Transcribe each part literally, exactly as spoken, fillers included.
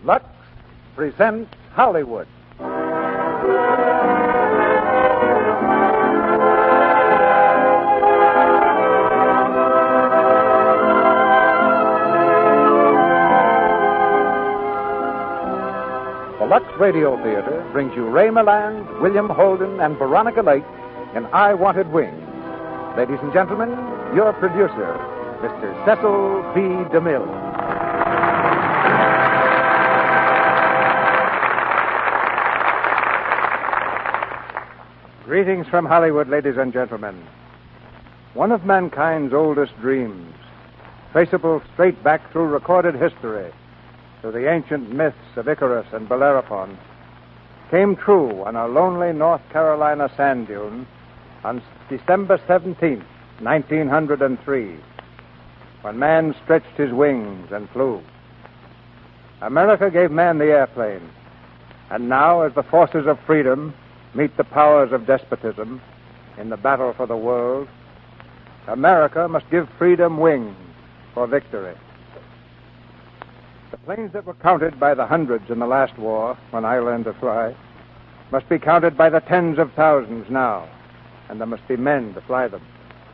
Lux presents Hollywood. The Lux Radio Theater brings you Ray Milland, William Holden, and Veronica Lake in I Wanted Wings. Ladies and gentlemen, your producer, Mister Cecil B. DeMille. Greetings from Hollywood, ladies and gentlemen. One of mankind's oldest dreams, traceable straight back through recorded history to the ancient myths of Icarus and Bellerophon, came true on a lonely North Carolina sand dune on December seventeenth, nineteen oh three, when man stretched his wings and flew. America gave man the airplane, and now, as the forces of freedom meet the powers of despotism in the battle for the world, America must give freedom wings for victory. The planes that were counted by the hundreds in the last war, when I learned to fly, must be counted by the tens of thousands now, and there must be men to fly them.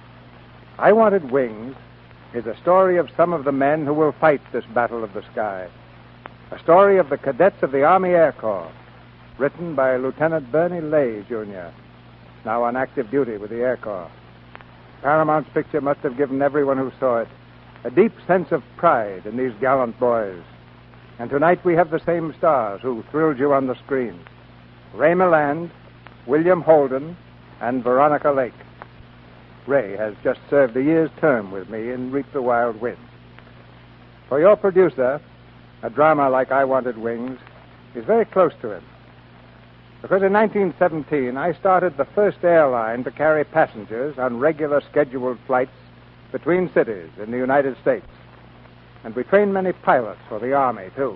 I Wanted Wings is a story of some of the men who will fight this battle of the sky, a story of the cadets of the Army Air Corps, written by Lieutenant Bernie Lay, Junior, now on active duty with the Air Corps. Paramount's picture must have given everyone who saw it a deep sense of pride in these gallant boys. And tonight we have the same stars who thrilled you on the screen: Ray Milland, William Holden, and Veronica Lake. Ray has just served a year's term with me in Reap the Wild Wind. For your producer, a drama like I Wanted Wings is very close to him, because in nineteen seventeen I started the first airline to carry passengers on regular scheduled flights between cities in the United States. And we trained many pilots for the Army, too.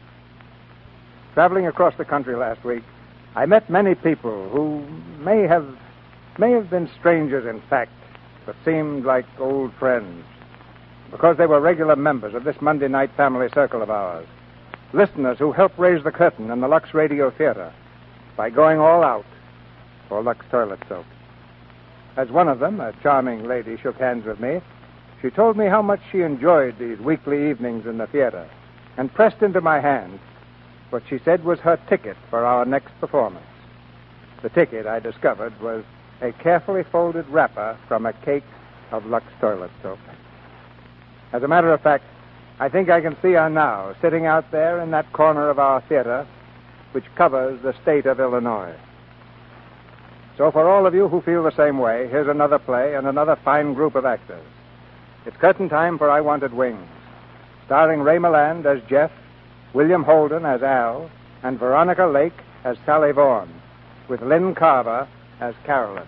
Traveling across the country last week, I met many people who may have may have been strangers in fact, but seemed like old friends, because they were regular members of this Monday night family circle of ours, listeners who helped raise the curtain in the Lux Radio Theater by going all out for Lux toilet soap. As one of them, a charming lady, shook hands with me, she told me how much she enjoyed these weekly evenings in the theater, and pressed into my hand what she said was her ticket for our next performance. The ticket, I discovered, was a carefully folded wrapper from a cake of Lux toilet soap. As a matter of fact, I think I can see her now, sitting out there in that corner of our theater, which covers the state of Illinois. So for all of you who feel the same way, here's another play and another fine group of actors. It's curtain time for I Wanted Wings, starring Ray Milland as Jeff, William Holden as Al, and Veronica Lake as Sally Vaughan, with Lynn Carver as Carolyn.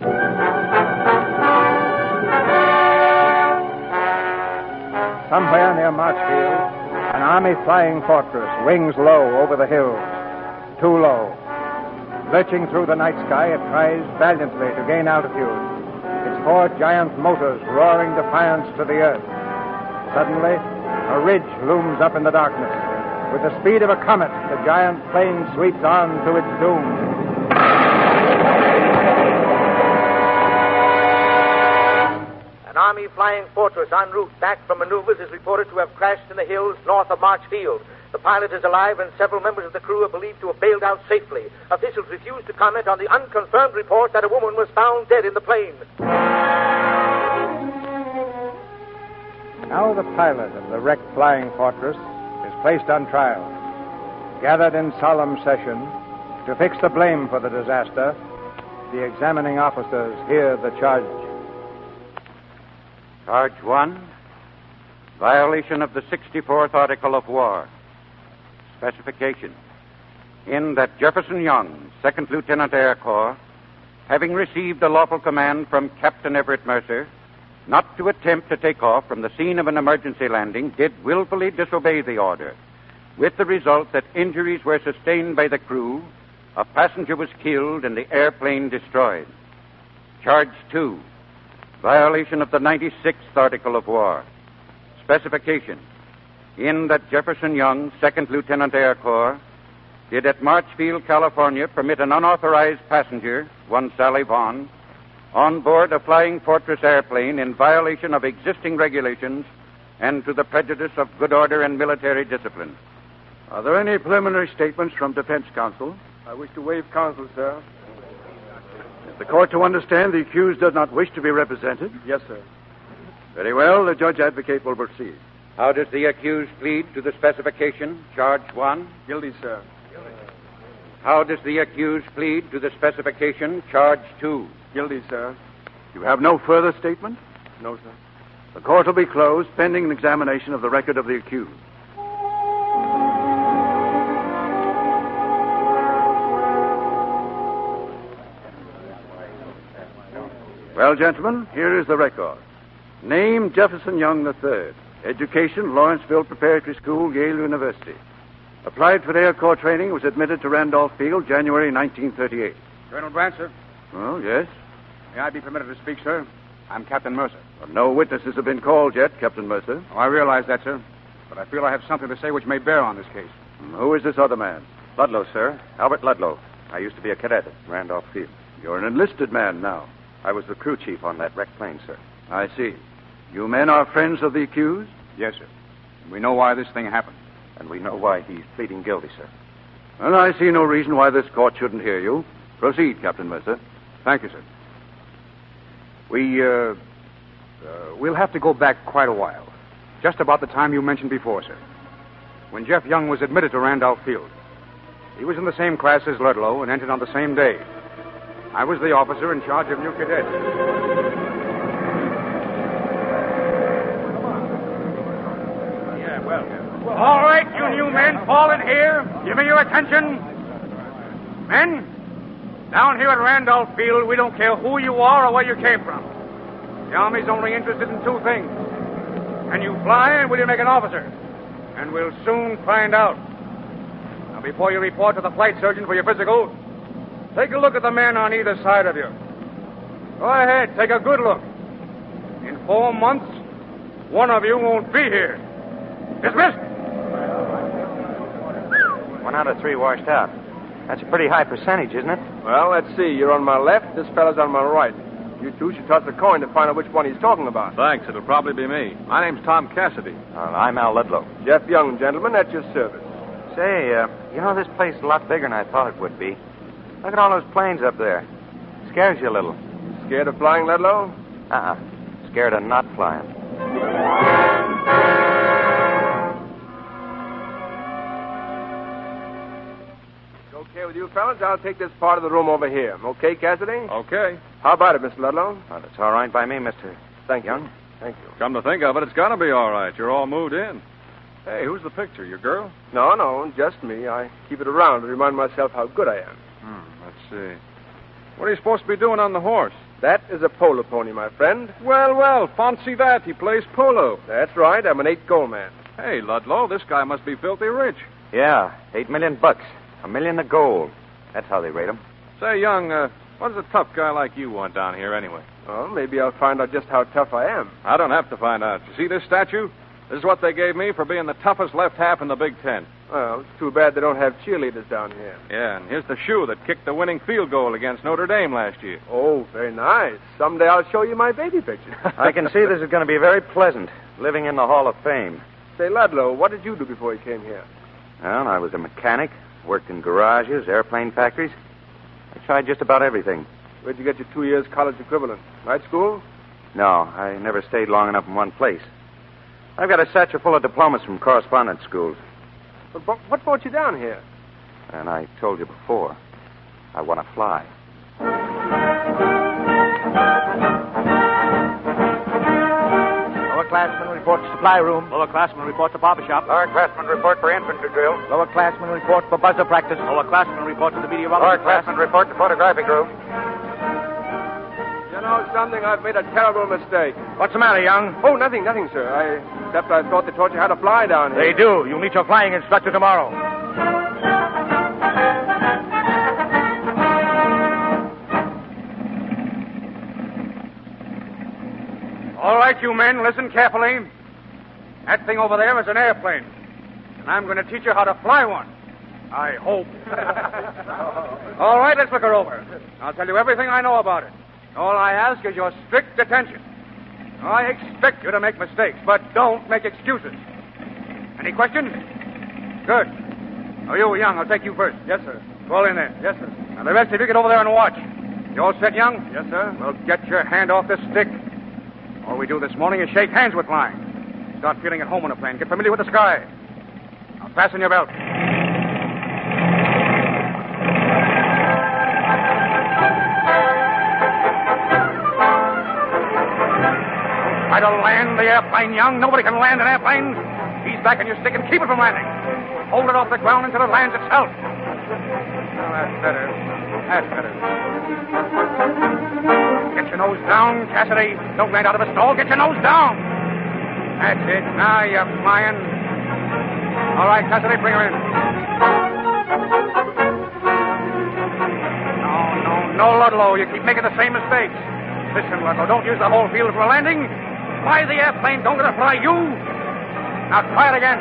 Somewhere near Marchfield, an Army flying fortress wings low over the hills, too low. Lurching through the night sky, it tries valiantly to gain altitude, its four giant motors roaring defiance to the earth. Suddenly, a ridge looms up in the darkness. With the speed of a comet, the giant plane sweeps on to its doom. An Army flying fortress en route back from maneuvers is reported to have crashed in the hills north of Marchfield. The pilot is alive, and several members of the crew are believed to have bailed out safely. Officials refuse to comment on the unconfirmed report that a woman was found dead in the plane. Now the pilot of the wrecked flying fortress is placed on trial. Gathered in solemn session to fix the blame for the disaster, the examining officers hear the charge. Charge one, violation of the sixty-fourth Article of War. Specification: in that Jefferson Young, Second Lieutenant Air Corps, having received a lawful command from Captain Everett Mercer not to attempt to take off from the scene of an emergency landing, did willfully disobey the order, with the result that injuries were sustained by the crew, a passenger was killed, and the airplane destroyed. Charge two, violation of the ninety-sixth Article of War. Specification: in that Jefferson Young, second Lieutenant Air Corps, did at Marchfield, California, permit an unauthorized passenger, one Sally Vaughn, on board a Flying Fortress airplane in violation of existing regulations and to the prejudice of good order and military discipline. Are there any preliminary statements from defense counsel? I wish to waive counsel, sir. Is the court to understand the accused does not wish to be represented? Yes, sir. Very well. The judge advocate will proceed. How does the accused plead to the specification, charge one? Guilty, sir. How does the accused plead to the specification, charge two? Guilty, sir. You have no further statement? No, sir. The court will be closed pending an examination of the record of the accused. Well, gentlemen, here is the record. Name, Jefferson Young the third. Education, Lawrenceville Preparatory School, Yale University. Applied for Air Corps training, was admitted to Randolph Field, January nineteen thirty-eight. Colonel Brandt, sir. Oh, yes? May I be permitted to speak, sir? I'm Captain Mercer. Well, no witnesses have been called yet, Captain Mercer. Oh, I realize that, sir. But I feel I have something to say which may bear on this case. Who is this other man? Ludlow, sir. Albert Ludlow. I used to be a cadet at Randolph Field. You're an enlisted man now. I was the crew chief on that wrecked plane, sir. I see. You men are friends of the accused? Yes, sir. We know why this thing happened. And we know why he's pleading guilty, sir. Well, I see no reason why this court shouldn't hear you. Proceed, Captain Mercer. Thank you, sir. We, uh, uh, we'll have to go back quite a while. Just about the time you mentioned before, sir. When Jeff Young was admitted to Randolph Field. He was in the same class as Ludlow and entered on the same day. I was the officer in charge of new cadets. All right, you new men, fall in here. Give me your attention. Men, down here at Randolph Field, we don't care who you are or where you came from. The Army's only interested in two things. Can you fly and will you make an officer? And we'll soon find out. Now, before you report to the flight surgeon for your physical, take a look at the men on either side of you. Go ahead, take a good look. In four months, one of you won't be here. Dismissed. One out of three washed out. That's a pretty high percentage, isn't it? Well, let's see. You're on my left. This fellow's on my right. You two should toss a coin to find out which one he's talking about. Thanks. It'll probably be me. My name's Tom Cassidy. Uh, I'm Al Ludlow. Jeff Young, gentlemen, at your service. Say, uh, you know, this place is a lot bigger than I thought it would be. Look at all those planes up there. Scares you a little. Scared of flying, Ludlow? Uh-uh. Scared of not flying. Okay with you fellas, I'll take this part of the room over here. Okay, Cassidy? Okay. How about it, Mister Ludlow? Well, it's all right by me, Mister Thank Young. you. Thank you. Come to think of it, it's got to be all right. You're all moved in. Hey, who's the picture? Your girl? No, no, just me. I keep it around to remind myself how good I am. Hmm, let's see. What are you supposed to be doing on the horse? That is a polo pony, my friend. Well, well, fancy that. He plays polo. That's right. I'm an eight goal man. Hey, Ludlow, this guy must be filthy rich. Yeah, eight million bucks. A million of gold. That's how they rate them. Say, Young, uh, what does a tough guy like you want down here anyway? Well, maybe I'll find out just how tough I am. I don't have to find out. You see this statue? This is what they gave me for being the toughest left half in the Big Ten. Well, it's too bad they don't have cheerleaders down here. Yeah, and here's the shoe that kicked the winning field goal against Notre Dame last year. Oh, very nice. Someday I'll show you my baby picture. I can see this is going to be very pleasant, living in the Hall of Fame. Say, Ludlow, what did you do before you came here? Well, I was a mechanic, worked in garages, airplane factories. I tried just about everything. Where'd you get your two years college equivalent? Night school? No, I never stayed long enough in one place. I've got a satchel full of diplomas from correspondence schools. But, but what brought you down here? And I told you before, I want to fly. Lowerclassmen report to supply room. Lowerclassmen report to barber shop. Lowerclassmen report for infantry drill. Lowerclassmen report for buzzer practice. Lowerclassmen report to the meteorology class. Lowerclassmen report to photographic room. You know something? I've made a terrible mistake. What's the matter, Young? Oh, nothing, nothing, sir. I, except I thought they taught you how to fly down here. They do. You'll meet your flying instructor tomorrow. All right, you men, listen carefully. That thing over there is an airplane. And I'm going to teach you how to fly one. I hope. All right, let's look her over. I'll tell you everything I know about it. All I ask is your strict attention. I expect you to make mistakes, but don't make excuses. Any questions? Good. Oh, you, Young, I'll take you first. Yes, sir. Fall in there. Yes, sir. Now, the rest of you get over there and watch. You all set, Young? Yes, sir. Well, get your hand off the stick. All we do this morning is shake hands with flying. Start feeling at home on a plane. Get familiar with the sky. Now, fasten your belt. Try to land the airplane, Young. Nobody can land an airplane. Ease back on your stick and keep it from landing. Hold it off the ground until it lands itself. Now, that's better. That's better. Get your nose down, Cassidy. Don't land out of a stall. Get your nose down. That's it. Now you're flying. All right, Cassidy, bring her in. No, no, no, Ludlow. You keep making the same mistakes. Listen, Ludlow, don't use the whole field for a landing. Fly the airplane. Don't let it fly you. Now try it again.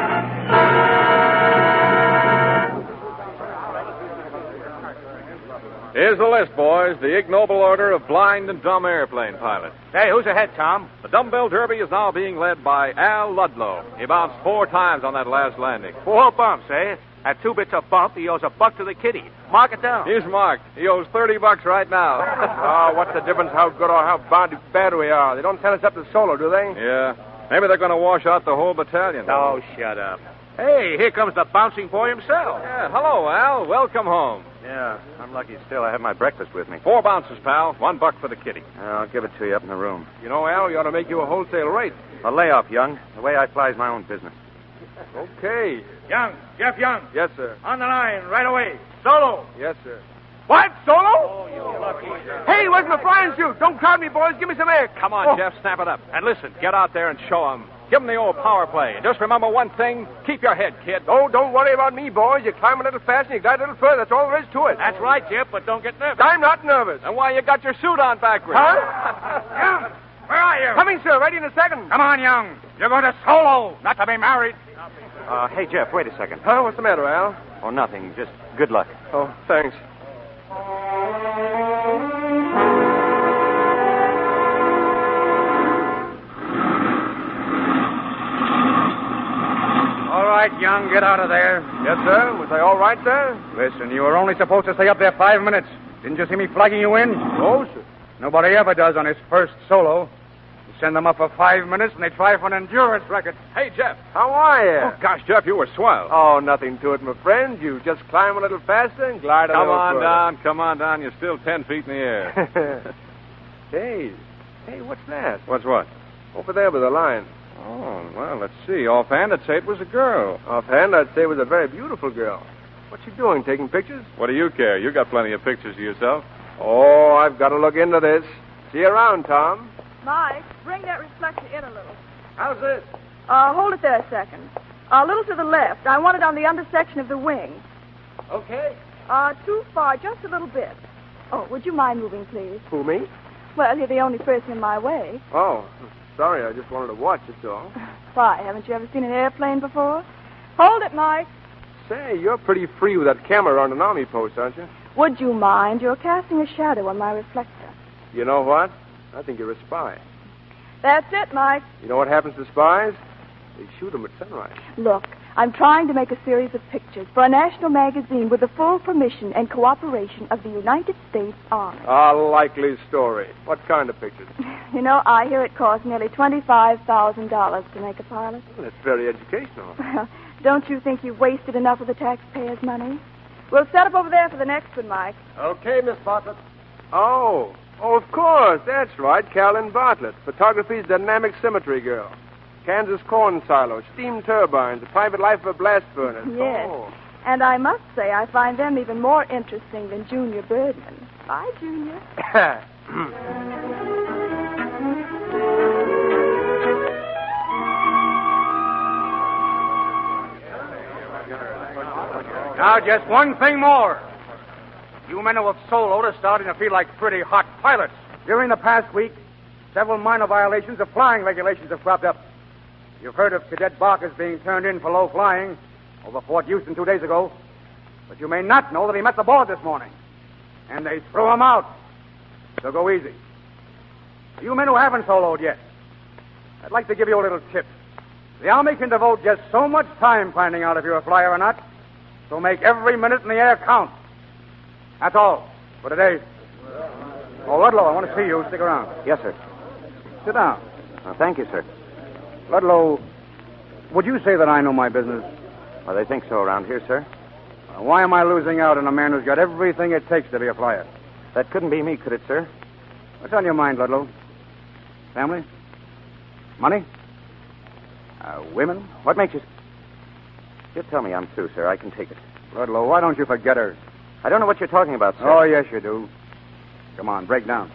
Here's the list, boys. The ignoble order of blind and dumb airplane pilots. Hey, who's ahead, Tom? The dumbbell derby is now being led by Al Ludlow. He bounced four times on that last landing. Four bumps, eh? At two bits a bump, he owes a buck to the kitty. Mark it down. He's marked. He owes thirty bucks right now. Oh, what's the difference how good or how bad, bad we are? They don't send us up to Solo, do they? Yeah. Maybe they're going to wash out the whole battalion. Oh, shut up. Hey, here comes the bouncing boy himself. Yeah, hello, Al. Welcome home. Yeah, I'm lucky still I have my breakfast with me. Four bounces, pal. One buck for the kitty. I'll give it to you up in the room. You know, Al, we ought to make you a wholesale rate. A layoff, Young. The way I fly's my own business. Okay. Young. Jeff Young. Yes, sir. On the line, right away. Solo. Yes, sir. What? Solo? Oh, you lucky. Hey, where's my flying suit? Don't crowd me, boys. Give me some air. Come on, Oh. Jeff. Snap it up. And listen, get out there and show 'em. Give 'em the old power play. And just remember one thing. Keep your head, kid. Oh, don't worry about me, boys. You climb a little fast and you glide a little further. That's all there is to it. That's right, Jeff, but don't get nervous. I'm not nervous. And why you got your suit on backwards? Huh? Young, where are you? Coming, sir. Ready in a second. Come on, Young. You're going to Solo, not to be married. Uh, hey, Jeff, wait a second. Huh? What's the matter, Al? Oh, nothing. Just good luck. Oh, thanks. All right, Young, get out of there. Yes, sir. Was I all right, sir? Listen, you were only supposed to stay up there five minutes. Didn't you see me flagging you in? Oh, sir. Nobody ever does on his first solo. You send them up for five minutes and they try for an endurance record. Hey, Jeff. How are you? Oh, gosh, Jeff, you were swell. Oh, nothing to it, my friend. You just climb a little faster and glide a Come little on further. down. Come on down. You're still ten feet in the air. Hey, hey, what's that? What's what? Over there by the line. Oh, well, let's see. Offhand, I'd say it was a girl. Offhand, I'd say it was a very beautiful girl. What's she doing, taking pictures? What do you care? You got plenty of pictures of yourself. Oh, I've got to look into this. See you around, Tom. Mike, bring that reflector in a little. How's this? Uh, hold it there a second. A little to the left. I want it on the undersection of the wing. Okay. Uh, too far, just a little bit. Oh, would you mind moving, please? Who, me? Well, you're the only person in my way. Oh, sorry. I just wanted to watch, that's all. Why, haven't you ever seen an airplane before? Hold it, Mike. Say, you're pretty free with that camera on an army post, aren't you? Would you mind? You're casting a shadow on my reflector. You know what? I think you're a spy. That's it, Mike. You know what happens to spies? They shoot them at sunrise. Look, I'm trying to make a series of pictures for a national magazine with the full permission and cooperation of the United States Army. A likely story. What kind of pictures? You know, I hear it costs nearly twenty-five thousand dollars to make a pilot. Well, that's very educational. Well, don't you think you've wasted enough of the taxpayers' money? We'll set up over there for the next one, Mike. Okay, Miss Bartlett. Oh, oh, of course. That's right. Carolyn Bartlett, photography's dynamic symmetry girl. Kansas corn silo, steam turbines, the private life of a blast furnace. Yes. Oh. And I must say, I find them even more interesting than Junior Birdman. Bye, Junior. Now, just one thing more. You men who have soloed are starting to feel like pretty hot pilots. During the past week, several minor violations of flying regulations have cropped up. You've heard of Cadet Barker's being turned in for low flying over Fort Houston two days ago. But you may not know that he met the board this morning. And they threw him out. So go easy. You men who haven't soloed yet, I'd like to give you a little tip. The Army can devote just so much time finding out if you're a flyer or not. So make every minute in the air count. That's all for today. Oh, Ludlow, I want to see you. Stick around. Yes, sir. Sit down. Well, thank you, sir. Ludlow, would you say that I know my business? Well, they think so around here, sir. Uh, why am I losing out on a man who's got everything it takes to be a flyer? That couldn't be me, could it, sir? What's on your mind, Ludlow? Family? Money? Uh, women? What makes you... Just tell me I'm through, sir. I can take it. Ludlow, why don't you forget her? I don't know what you're talking about, sir. Oh, yes, you do. Come on, break down.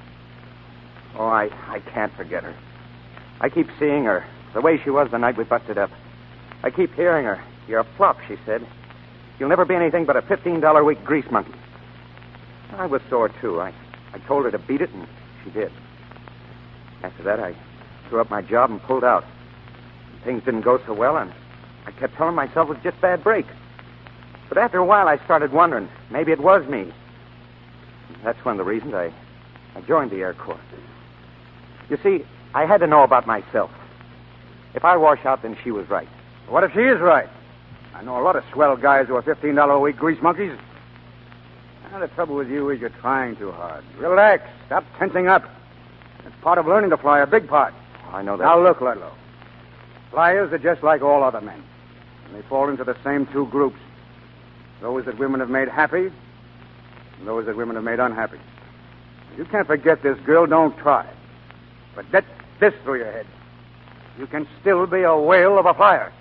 Oh, I, I can't forget her. I keep seeing her, the way she was the night we busted up. I keep hearing her. You're a flop, she said. You'll never be anything but a fifteen dollar a week grease monkey. I was sore, too. I, I told her to beat it, and she did. After that, I threw up my job and pulled out. Things didn't go so well, and I kept telling myself it was just bad break. But after a while, I started wondering. Maybe it was me. That's one of the reasons I, I joined the Air Corps. You see, I had to know about myself. If I wash out, then she was right. What if she is right? I know a lot of swell guys who are fifteen dollar a week grease monkeys. Now, the trouble with you is you're trying too hard. Relax. Stop tensing up. It's part of learning to fly, a big part. I know that. Now, look, Ludlow. Flyers are just like all other men. And they fall into the same two groups. Those that women have made happy, and those that women have made unhappy. If you can't forget this girl, don't try. But get this through your head. You can still be a whale of a flyer.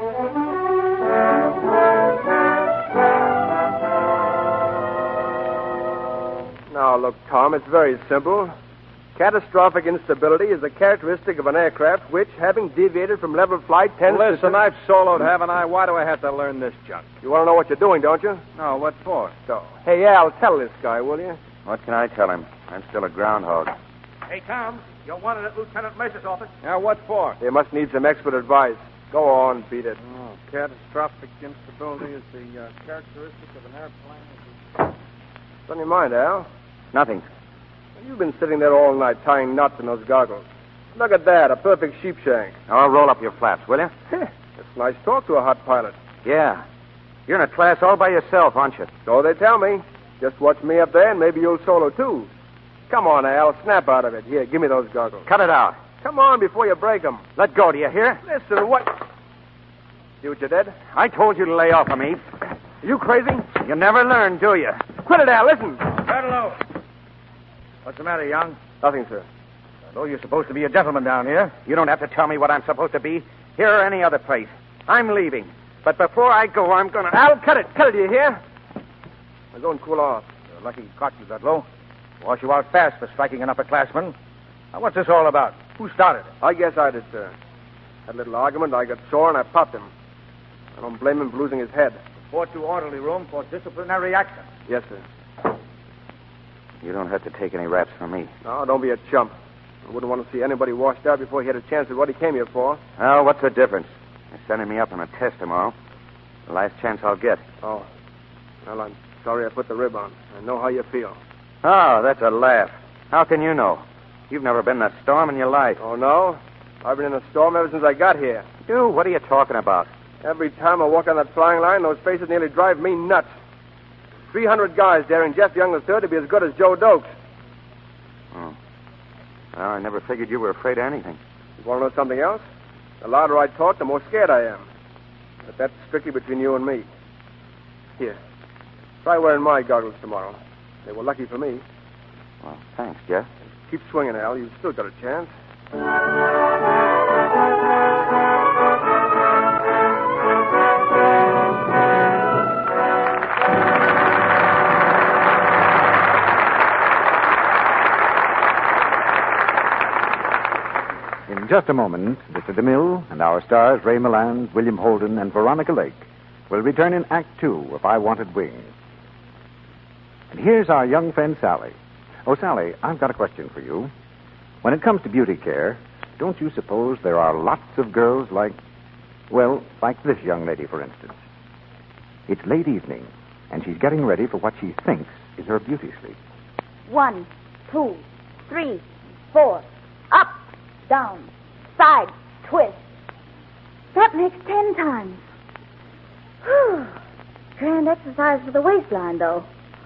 Now, look, Tom, it's very simple. Catastrophic instability is a characteristic of an aircraft which, having deviated from level flight, tends Listen, to... Listen, I've soloed, haven't I? Why do I have to learn this junk? You want to know what you're doing, don't you? No, what for? So, hey, Al, tell this guy, will you? What can I tell him? I'm still a groundhog. Hey, Tom, you're wanted at Lieutenant Mercer's office. Yeah, what for? They must need some expert advice. Go on, beat it. Oh, catastrophic instability is the uh, characteristic of an airplane. What's on your mind, Al? Nothing. You've been sitting there all night tying knots in those goggles. Look at that, a perfect sheepshank. Now, I'll roll up your flaps, will you? It's nice talk to a hot pilot. Yeah. You're in a class all by yourself, aren't you? So they tell me. Just watch me up there, and maybe you'll solo, too. Come on, Al, snap out of it. Here, give me those goggles. Cut it out. Come on, before you break them. Let go, do you hear? Listen, what... See what you did? I told you to lay off of me. Are you crazy? You never learn, do you? Quit it, Al, listen. Ludlow. What's the matter, young? Nothing, sir. Although you're supposed to be a gentleman down here. You don't have to tell me what I'm supposed to be. Here or any other place. I'm leaving. But before I go, I'm going to... Al, cut it. Cut it, do you hear? Now go and cool off. You're lucky he caught you, Ludlow. Wash you out fast for striking an upperclassman. Now, what's this all about? Who started it? I guess I did, sir. Had a little argument, I got sore, and I popped him. I don't blame him for losing his head. Report to orderly room for disciplinary action. Yes, sir. You don't have to take any raps from me. No, don't be a chump. I wouldn't want to see anybody washed out before he had a chance at what he came here for. Well, what's the difference? They're sending me up on a test tomorrow. The last chance I'll get. Oh. Well, I'm sorry I put the rib on. I know how you feel. Oh, that's a laugh. How can you know? You've never been in a storm in your life. Oh, no? I've been in a storm ever since I got here. You? What are you talking about? Every time I walk on that flying line, those faces nearly drive me nuts. Three hundred guys daring Jeff Young the third to be as good as Joe Dokes. Oh. Well, I never figured you were afraid of anything. You want to know something else? The louder I talk, the more scared I am. But that's strictly between you and me. Here. Try wearing my goggles tomorrow. They were lucky for me. Well, thanks, Jeff. Keep swinging, Al. You've still got a chance. In just a moment, Mister DeMille and our stars, Ray Milland, William Holden, and Veronica Lake, will return in Act Two of I Wanted Wings. And here's our young friend, Sally. Oh, Sally, I've got a question for you. When it comes to beauty care, don't you suppose there are lots of girls like, well, like this young lady, for instance? It's late evening, and she's getting ready for what she thinks is her beauty sleep. One, two, three, four. Up, down, side, twist. That makes ten times. Whew. Grand exercise for the waistline, though.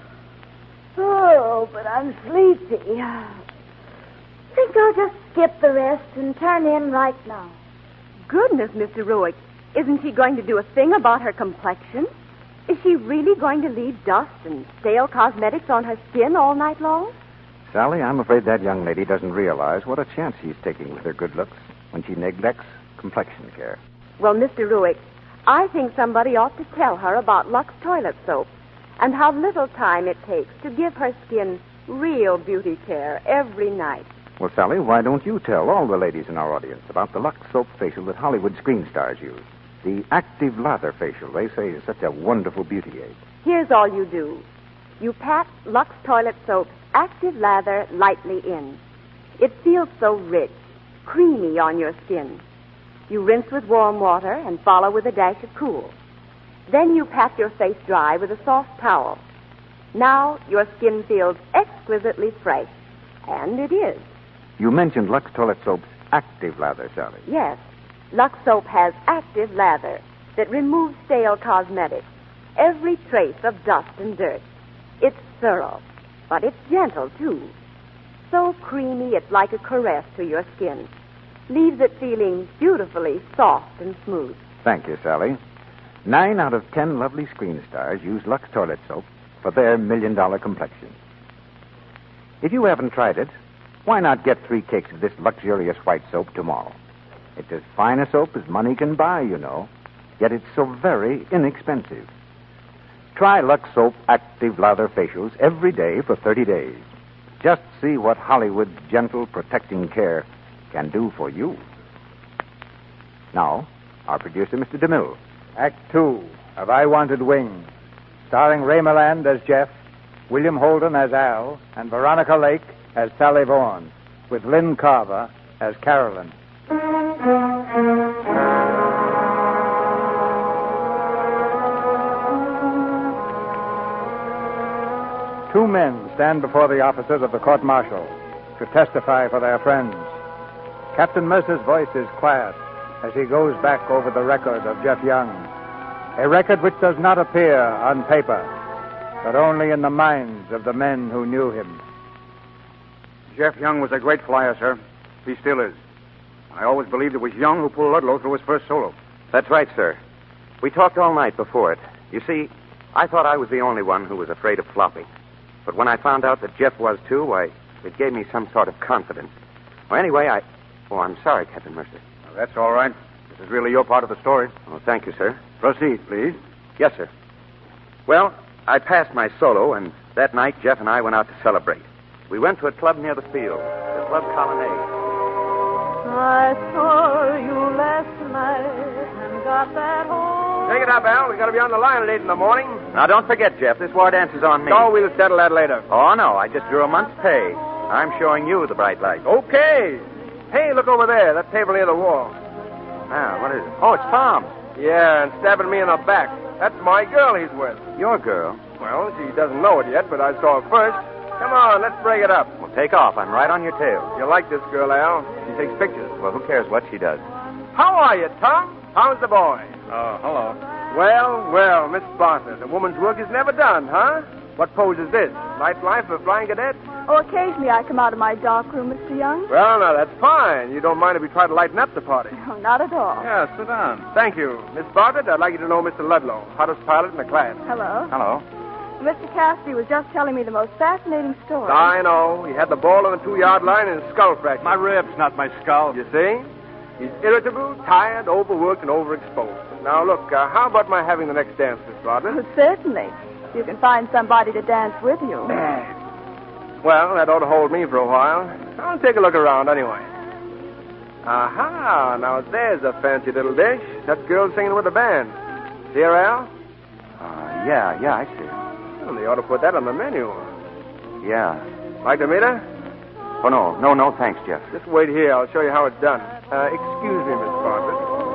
Oh, but I'm sleepy. Think I'll just skip the rest and turn in right now. Goodness, Mister Ruick. Isn't she going to do a thing about her complexion? Is she really going to leave dust and stale cosmetics on her skin all night long? Sally, I'm afraid that young lady doesn't realize what a chance she's taking with her good looks when she neglects complexion care. Well, Mister Ruick, I think somebody ought to tell her about Lux toilet soap and how little time it takes to give her skin real beauty care every night. Well, Sally, why don't you tell all the ladies in our audience about the Lux soap facial that Hollywood screen stars use? The active lather facial, they say, is such a wonderful beauty aid. Here's all you do. You pat Lux toilet soap active lather lightly in. It feels so rich, creamy on your skin. You rinse with warm water and follow with a dash of cool. Then you pat your face dry with a soft towel. Now your skin feels exquisitely fresh. And it is. You mentioned Lux toilet soap's active lather, Sally. Yes. Lux soap has active lather that removes stale cosmetics, every trace of dust and dirt. It's thorough, but it's gentle, too. So creamy it's like a caress to your skin. Leaves it feeling beautifully soft and smooth. Thank you, Sally. Nine out of ten lovely screen stars use Lux toilet soap for their million-dollar complexion. If you haven't tried it, why not get three cakes of this luxurious white soap tomorrow? It's as fine a soap as money can buy, you know, yet it's so very inexpensive. Try Lux Soap Active Lather Facials every day for thirty days. Just see what Hollywood's gentle, protecting care can do for you. Now, our producer, Mister DeMille. Act two of I Wanted Wings, starring Ray Milland as Jeff, William Holden as Al, and Veronica Lake as Sally Vaughan, with Lynn Carver as Carolyn. Two men stand before the officers of the court-martial to testify for their friends. Captain Mercer's voice is quiet as he goes back over the record of Jeff Young, a record which does not appear on paper, but only in the minds of the men who knew him. Jeff Young was a great flyer, sir. He still is. I always believed it was Young who pulled Ludlow through his first solo. That's right, sir. We talked all night before it. You see, I thought I was the only one who was afraid of flopping. But when I found out that Jeff was, too, why, it gave me some sort of confidence. Well, anyway, I... Oh, I'm sorry, Captain Mercer. Well, that's all right. This is really your part of the story. Oh, thank you, sir. Proceed, please. Yes, sir. Well, I passed my solo, and that night Jeff and I went out to celebrate. We went to a club near the field, the Club Colonnade. I saw you last night and got that home. Take it up, Al. We got to be on the line at eight in the morning. Now, don't forget, Jeff, this war dance is on me. Oh, we'll settle that later. Oh, no, I just drew a month's pay. I'm showing you the bright light. Okay. Hey, look over there, that table near the wall. Ah, what is it? Oh, it's Tom. Yeah, and stabbing me in the back. That's my girl he's with. Your girl? Well, she doesn't know it yet, but I saw her first. Come on, let's break it up. Well, take off. I'm right on your tail. You like this girl, Al. She takes pictures. Well, who cares what she does? How are you, Tom? How's the boy? Oh, hello. Well, well, Miss Bartlett, a woman's work is never done, huh? What pose is this? Night life for flying cadet? Oh, occasionally I come out of my dark room, Mister Young. Well, now, that's fine. You don't mind if we try to lighten up the party? Oh, not at all. Yeah, sit down. Thank you. Miss Bartlett, I'd like you to know Mister Ludlow, hottest pilot in the class. Hello. Hello. Mister Cassidy was just telling me the most fascinating story. I know. He had the ball on the two-yard line and his skull fractured. My ribs, not my skull. You see? He's irritable, tired, overworked, and overexposed. Now, look, uh, how about my having the next dance, Miss Bartlett? Oh, certainly. You can find somebody to dance with you. Well, that ought to hold me for a while. I'll take a look around anyway. Aha, now there's a fancy little dish. That girl singing with the band. See her, Al? Uh, yeah, yeah, I see. Well, they ought to put that on the menu. Yeah. Like to meet her? Oh, no. No, no, thanks, Jeff. Just wait here. I'll show you how it's done. Uh, excuse me, Miss Bartlett.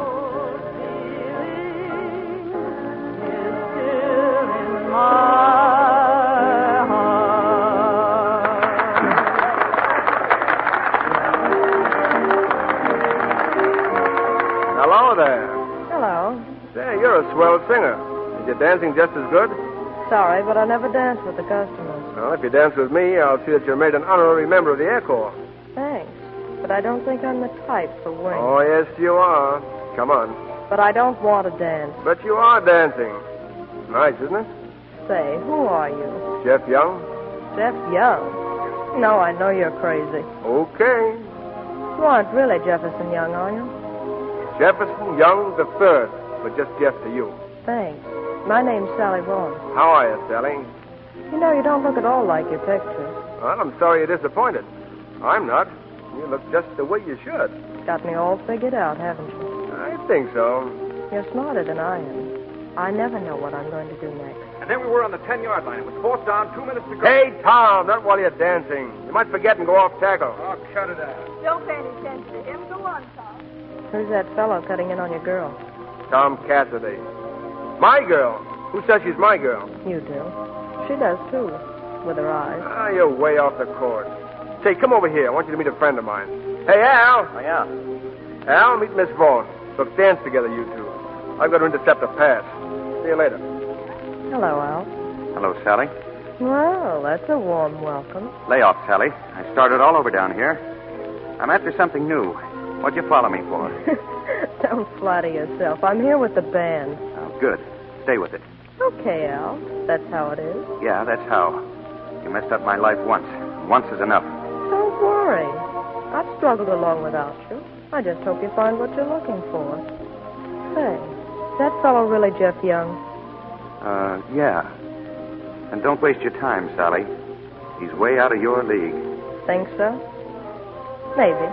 Hello there. Hello. Say, you're a swell singer. Is your dancing just as good? Sorry, but I never dance with the customers. Well, if you dance with me, I'll see that you're made an honorary member of the Air Corps. Thanks. But I don't think I'm the type for wings. Oh, yes, you are. Come on. But I don't want to dance. But you are dancing. Nice, isn't it? Say, who are you? Jeff Young? Jeff Young? No, I know you're crazy. Okay. You aren't really Jefferson Young, are you? Jefferson Young the Third, but just Jeff to you. Thanks. My name's Sally Vaughn. How are you, Sally? You know, you don't look at all like your picture. Well, I'm sorry you're disappointed. I'm not. You look just the way you should. Got me all figured out, haven't you? I think so. You're smarter than I am. I never know what I'm going to do next. And then we were on the ten-yard line. It was fourth down, two minutes to go. Hey, Tom, not while you're dancing. You might forget and go off tackle. Oh, cut it out. Don't pay any attention to him. Go on, Tom. Who's that fellow cutting in on your girl? Tom Cassidy. My girl? Who says she's my girl? You do. She does, too, with her eyes. Ah, you're way off the course. Say, come over here. I want you to meet a friend of mine. Hey, Al. Oh, yeah. Al, meet Miss Vaughn. Look, dance together, you two. I've got to intercept a pass. See you later. Hello, Al. Hello, Sally. Well, that's a warm welcome. Lay off, Sally. I started all over down here. I'm after something new. What'd you follow me for? Don't flatter yourself. I'm here with the band. Oh, good. Stay with it. Okay, Al. That's how it is. Yeah, that's how. You messed up my life once. Once is enough. Don't worry. I've struggled along without you. I just hope you find what you're looking for. Say, is that fellow really Jeff Young? Uh, yeah. And don't waste your time, Sally. He's way out of your league. Think so? Maybe.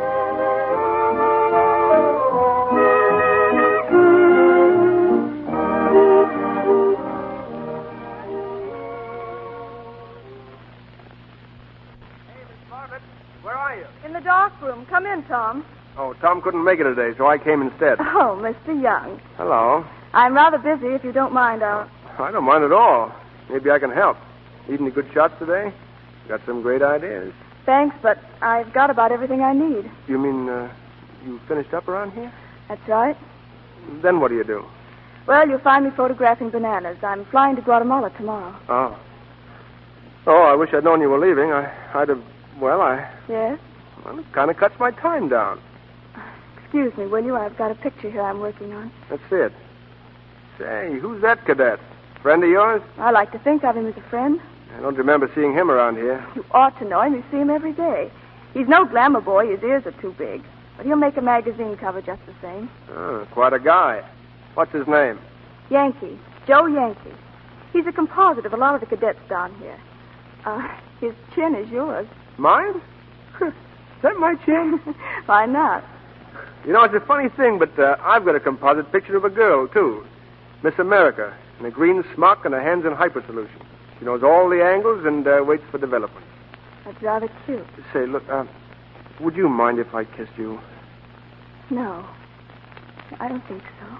Where are you? In the dark room. Come in, Tom. Oh, Tom couldn't make it today, so I came instead. Oh, Mister Young. Hello. I'm rather busy. If you don't mind, I'll... I don't mind at all. Maybe I can help. Need any good shots today? Got some great ideas. Thanks, but I've got about everything I need. You mean uh, you finished up around here? That's right. Then what do you do? Well, you'll find me photographing bananas. I'm flying to Guatemala tomorrow. Oh. Oh, I wish I'd known you were leaving. I, I'd have... Well, I... Yes? Well, it kind of cuts my time down. Excuse me, will you? I've got a picture here I'm working on. Let's see it. Say, who's that cadet? Friend of yours? I like to think of him as a friend. I don't remember seeing him around here. You ought to know him. You see him every day. He's no glamour boy. His ears are too big. But he'll make a magazine cover just the same. Oh, quite a guy. What's his name? Yankee. Joe Yankee. He's a composite of a lot of the cadets down here. Uh, his chin is yours. Mine? Is that my chin? Why not? You know, it's a funny thing, but uh, I've got a composite picture of a girl, too. Miss America, in a green smock and her hands in hyper solution. She knows all the angles and uh, waits for development. That's rather cute. Say, look, uh, would you mind if I kissed you? No. I don't think so.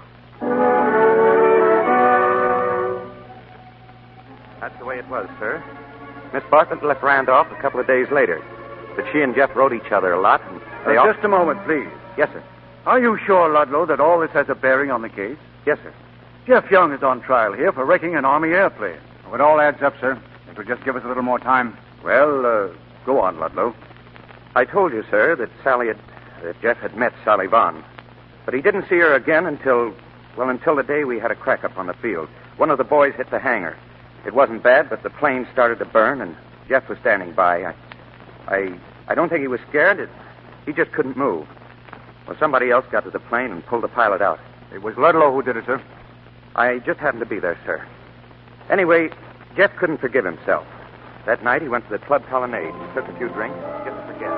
That's the way it was, sir. Miss Bartlett left Randolph a couple of days later. But she and Jeff wrote each other a lot, and they uh, all... Just a moment, please. Yes, sir. Are you sure, Ludlow, that all this has a bearing on the case? Yes, sir. Jeff Young is on trial here for wrecking an Army airplane. It all adds up, sir. If you'll just give us a little more time. Well, uh, go on, Ludlow. I told you, sir, that Sally had... that Jeff had met Sally Vaughn. But he didn't see her again until... well, until the day we had a crack-up on the field. One of the boys hit the hangar. It wasn't bad, but the plane started to burn, and Jeff was standing by. I... I... I don't think he was scared. It, he just couldn't move. Well, somebody else got to the plane and pulled the pilot out. It was Ludlow who did it, sir. I just happened to be there, sir. Anyway, Jeff couldn't forgive himself. That night he went to the club colonnade, took a few drinks, just to forget.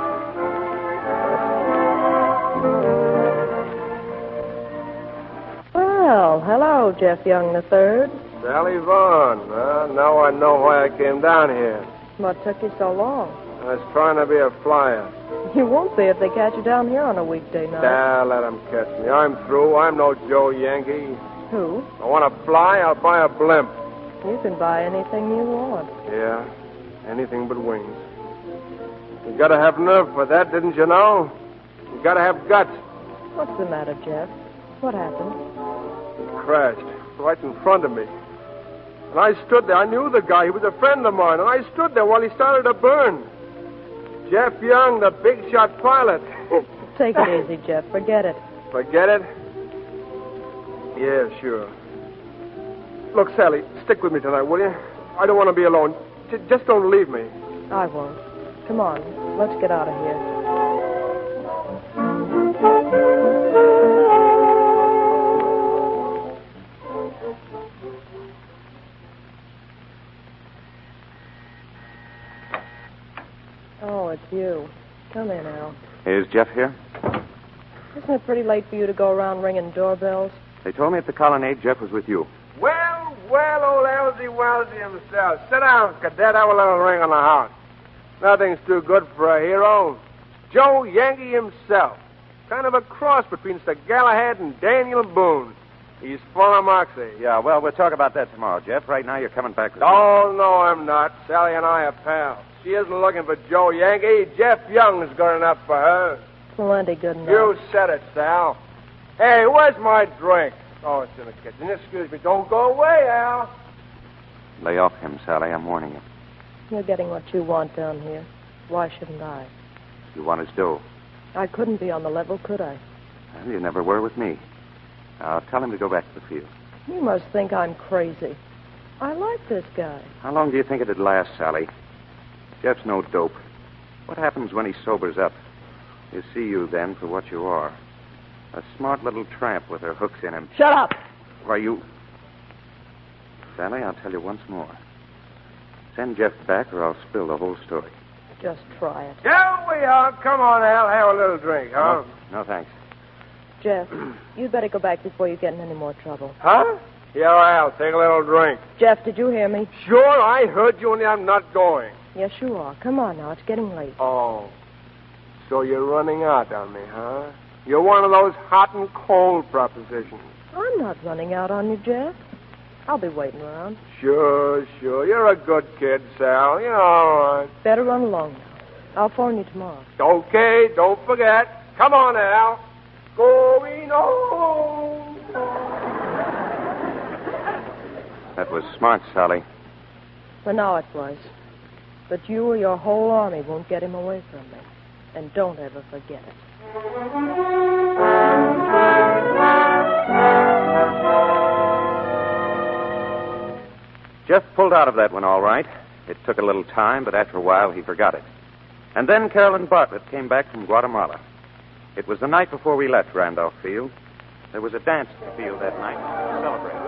Well, hello, Jeff Young the Third. Sally Vaughn. Uh, now I know why I came down here. What took you so long? I was trying to be a flyer. You won't be if they catch you down here on a weekday night. Ah, let them catch me. I'm through. I'm no Joe Yankee. Who? I want to fly, I'll buy a blimp. You can buy anything you want. Yeah, anything but wings. You gotta have nerve for that, didn't you know? You gotta have guts. What's the matter, Jeff? What happened? It crashed right in front of me. And I stood there. I knew the guy. He was a friend of mine. And I stood there while he started to burn. Jeff Young, the big shot pilot. Take it easy, Jeff. Forget it. Forget it? Yeah, sure. Look, Sally, stick with me tonight, will you? I don't want to be alone. J- just don't leave me. I won't. Come on. Let's get out of here. Oh, it's you. Come in, Al. Is Jeff here? Isn't it pretty late for you to go around ringing doorbells? They told me at the colonnade Jeff was with you. Well, well, old Elsie Wellesley himself. Sit down, cadet. Have a little ring on the house. Nothing's too good for a hero. Joe Yankee himself. Kind of a cross between Sir Galahad and Daniel Boone. He's full of moxie. Yeah, well, we'll talk about that tomorrow, Jeff. Right now, you're coming back with Oh, no, I'm not. Sally and I are pals. She isn't looking for Joe Yankee. Jeff Young's good enough for her. Plenty good enough. You said it, Sal. Hey, where's my drink? Oh, it's in the kitchen. Excuse me. Don't go away, Al. me. Lay off him, Sally. I'm warning you. You're getting what you want down here. Why shouldn't I? You want his dough. I couldn't be on the level, could I? Well, you never were with me. Now, tell him to go back to the field. You must think I'm crazy. I like this guy. How long do you think it'd last, Sally? Jeff's no dope. What happens when he sobers up? He'll see you then for what you are. A smart little tramp with her hooks in him. Shut up! Why, you... Sally, I'll tell you once more. Send Jeff back or I'll spill the whole story. Just try it. Here we are. Come on, Al. Have a little drink, huh? No, no thanks. Jeff, you'd better go back before you get in any more trouble. Huh? Yeah, Al, take a little drink. Jeff, did you hear me? Sure, I heard you, and I'm not going. Yes, you are. Come on now. It's getting late. Oh. So you're running out on me, huh? You're one of those hot and cold propositions. I'm not running out on you, Jeff. I'll be waiting around. Sure, sure. You're a good kid, Sal. You're all right. Better run along now. I'll phone you tomorrow. Okay, don't forget. Come on, Al. Going home. That was smart, Sally. For now it was. But you or your whole army won't get him away from me. And don't ever forget it. Jeff pulled out of that one all right. It took a little time, but after a while he forgot it. And then Carolyn Bartlett came back from Guatemala. It was the night before we left Randolph Field. There was a dance at the field that night to celebrate.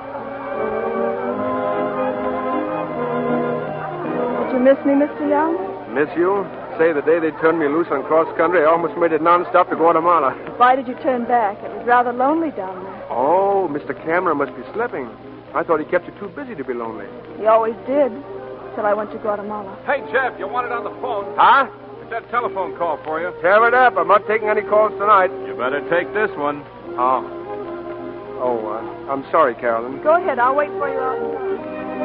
Did you miss me, Mister Young? Miss you? Say, the day they turned me loose on cross country, I almost made it nonstop to Guatemala. Why did you turn back? It was rather lonely down there. Oh, Mister Cameron must be slipping. I thought he kept you too busy to be lonely. He always did, till I went to Guatemala. Hey, Jeff, you want it on the phone? Huh? It's that telephone call for you. Tear it up. I'm not taking any calls tonight. You better take this one. Oh. Oh, uh, I'm sorry, Carolyn. Go ahead. I'll wait for you outside.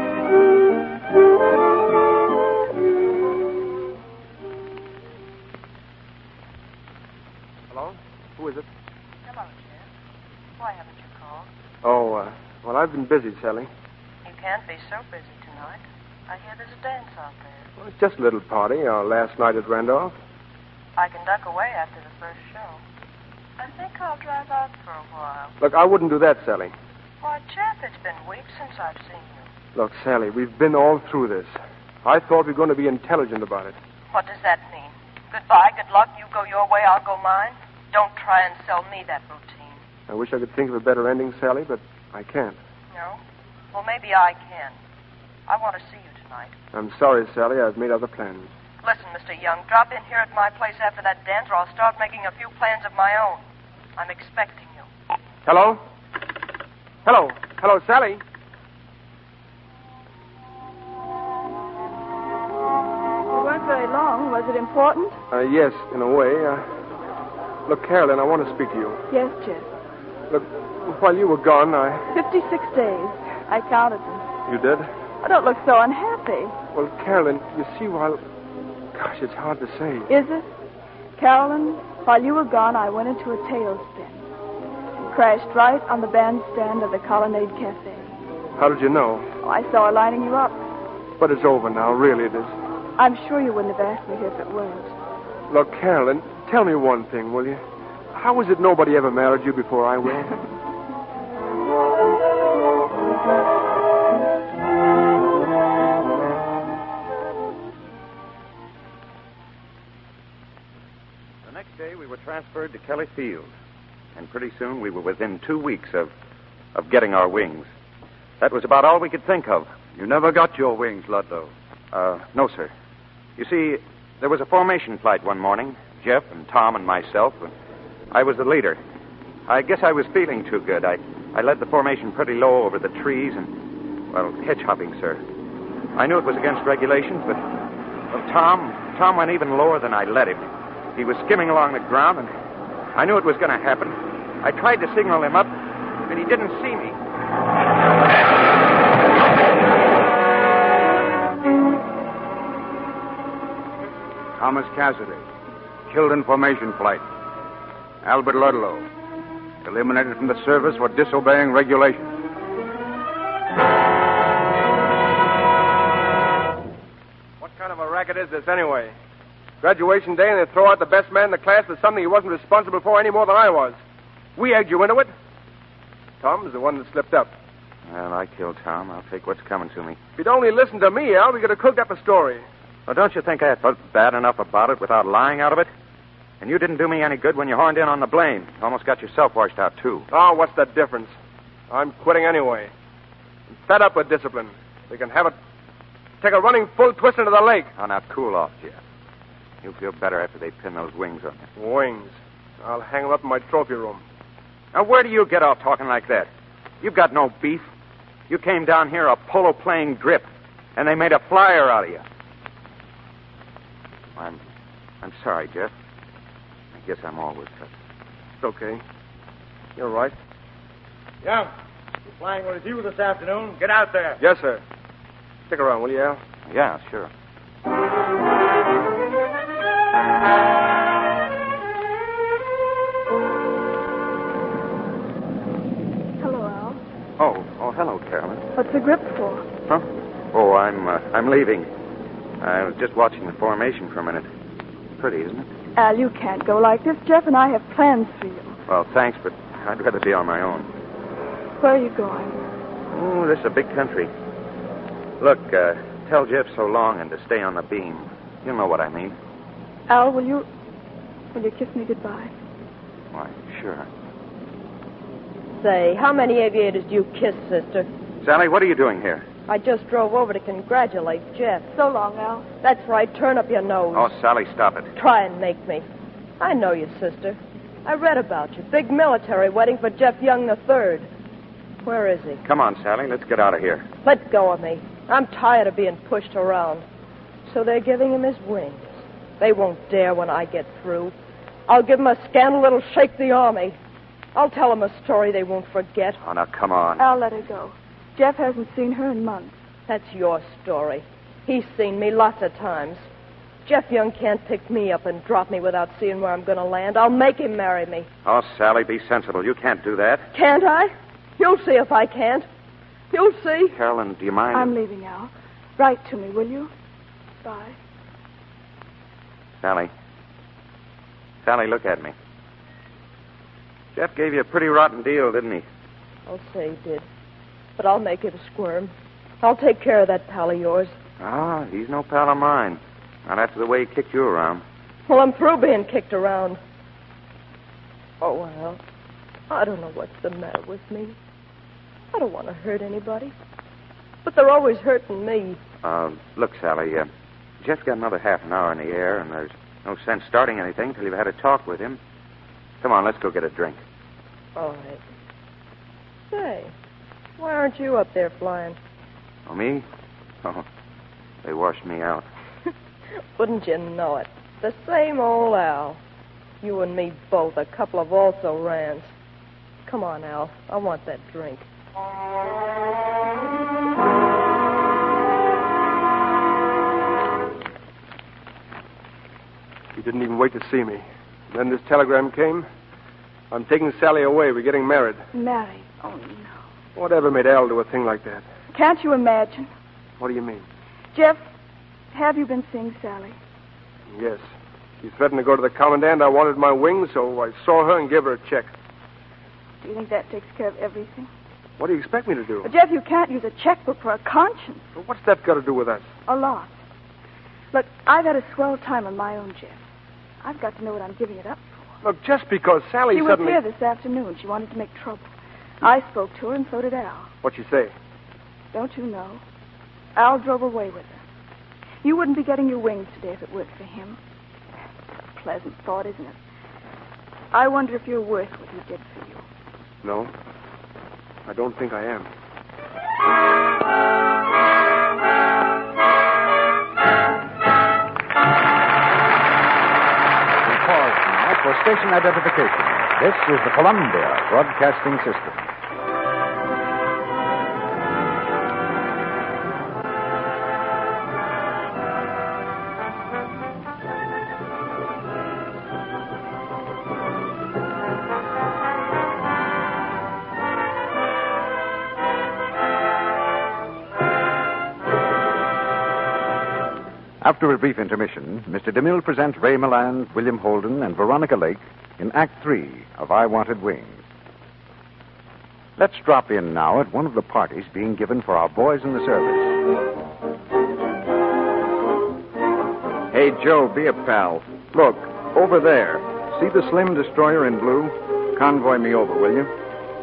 Hello? Who is it? Hello, Jeff. Why haven't you called? Oh, uh, well, I've been busy, Sally. You can't be so busy tonight. I hear there's a dance out there. Well, it's just a little party, uh, last night at Randolph. I can duck away after the first show. I think I'll drive out for a while. Look, I wouldn't do that, Sally. Why, Jeff, it's been weeks since I've seen you. Look, Sally, we've been all through this. I thought we were going to be intelligent about it. What does that mean? Goodbye, good luck, you go your way, I'll go mine? Don't try and sell me that routine. I wish I could think of a better ending, Sally, but I can't. No? Well, maybe I can. I want to see you tonight. I'm sorry, Sally. I've made other plans. Listen, Mister Young, drop in here at my place after that dance, or I'll start making a few plans of my own. I'm expecting you. Hello? Hello? Hello, Sally? We weren't very long. Was it important? Uh, yes, in a way. Uh, look, Carolyn, I want to speak to you. Yes, Jeff. Look, while you were gone, I... Fifty-six days. I counted them. You did? I don't look so unhappy. Well, Carolyn, you see, while... Gosh, it's hard to say. Is it? Carolyn, while you were gone, I went into a tailspin. Crashed right on the bandstand of the Colonnade Cafe. How did you know? Oh, I saw her lining you up. But it's over now, really it is. I'm sure you wouldn't have asked me if it weren't. Look, Carolyn, tell me one thing, will you? How is it nobody ever married you before I will? The next day, we were transferred to Kelly Field. And pretty soon, we were within two weeks of, of getting our wings. That was about all we could think of. You never got your wings, Ludlow. Uh, no, sir. You see, there was a formation flight one morning. Jeff and Tom and myself. And I was the leader. I guess I was feeling too good. I, I led the formation pretty low over the trees and, well, hedge hopping, sir. I knew it was against regulations, but well, Tom, Tom went even lower than I let him. He was skimming along the ground, and I knew it was going to happen. I tried to signal him up, and he didn't see me. Thomas Cassidy, killed in formation flight. Albert Ludlow, eliminated from the service for disobeying regulations. What kind of a racket is this, anyway? Graduation day, and they throw out the best man in the class for something he wasn't responsible for any more than I was. We egged you into it. Tom's the one that slipped up. Well, I killed Tom. I'll take what's coming to me. If you'd only listened to me, Al, we could have cooked up a story. Well, don't you think I felt bad enough about it without lying out of it? And you didn't do me any good when you horned in on the blame. Almost got yourself washed out, too. Oh, what's the difference? I'm quitting anyway. I'm fed up with discipline. We can have it... Take a running full twist into the lake. Oh, now, cool off, Jeff. You'll feel better after they pin those wings on you. Wings? I'll hang them up in my trophy room. Now, where do you get off talking like that? You've got no beef. You came down here a polo-playing grip, and they made a flyer out of you. I'm... I'm sorry, Jeff. I guess I'm always tough. It's okay. You're right. Yeah. You're flying with you this afternoon. Get out there. Yes, sir. Stick around, will you, Al? Yeah, sure. Hello, Al. Oh, oh, hello, Carolyn. What's the grip for? Huh? Oh, I'm, uh, I'm leaving. I was just watching the formation for a minute. Pretty, isn't it? Al, you can't go like this. Jeff and I have plans for you. Well, thanks, but I'd rather be on my own. Where are you going? Oh, this is a big country. Look, uh, tell Jeff so long and to stay on the beam. You'll know what I mean. Al, will you... Will you kiss me goodbye? Why, sure. Say, how many aviators do you kiss, sister? Sally, what are you doing here? I just drove over to congratulate Jeff. So long, Al. That's right. Turn up your nose. Oh, Sally, stop it. Try and make me. I know you, sister. I read about you. Big military wedding for Jeff Young the Third. Where is he? Come on, Sally. Let's get out of here. Let go of me. I'm tired of being pushed around. So they're giving him his wings. They won't dare when I get through. I'll give them a scandal that'll shake the army. I'll tell them a story they won't forget. Oh, now, come on. Al, let her go. Jeff hasn't seen her in months. That's your story. He's seen me lots of times. Jeff Young can't pick me up and drop me without seeing where I'm going to land. I'll make him marry me. Oh, Sally, be sensible. You can't do that. Can't I? You'll see if I can't. You'll see. Carolyn, do you mind? I'm leaving, Al. Write to me, will you? Bye. Sally. Sally, look at me. Jeff gave you a pretty rotten deal, didn't he? I'll say he did. But I'll make him squirm. I'll take care of that pal of yours. Ah, he's no pal of mine. Not after the way he kicked you around. Well, I'm through being kicked around. Oh, well, I don't know what's the matter with me. I don't want to hurt anybody. But they're always hurting me. Uh, look, Sally, uh, Jeff's got another half an hour in the air, and there's no sense starting anything till you've had a talk with him. Come on, let's go get a drink. All right. Say, why aren't you up there flying? Oh, me? Oh, they washed me out. Wouldn't you know it? The same old Al. You and me both, a couple of also-rans. Come on, Al. I want that drink. He didn't even wait to see me. Then this telegram came. I'm taking Sally away. We're getting married. Married? Oh, no. Whatever made Al do a thing like that? Can't you imagine? What do you mean? Jeff, have you been seeing Sally? Yes. She threatened to go to the commandant. I wanted my wings, so I saw her and gave her a check. Do you think that takes care of everything? What do you expect me to do? Well, Jeff, you can't use a checkbook for a conscience. Well, what's that got to do with us? A lot. Look, I've had a swell time on my own, Jeff. I've got to know what I'm giving it up for. Look, just because Sally she suddenly... was here this afternoon. She wanted to make trouble. I spoke to her, and so did Al. What'd she say? Don't you know? Al drove away with her. You wouldn't be getting your wings today if it weren't for him. A pleasant thought, isn't it? I wonder if you're worth what he did for you. No. I don't think I am. We pause now for station identification. This is the Columbia Broadcasting System. After a brief intermission, Mister DeMille presents Ray Milland, William Holden, and Veronica Lake in Act Three of I Wanted Wings. Let's drop in now at one of the parties being given for our boys in the service. Hey, Joe, be a pal. Look, over there. See the slim destroyer in blue? Convoy me over, will you?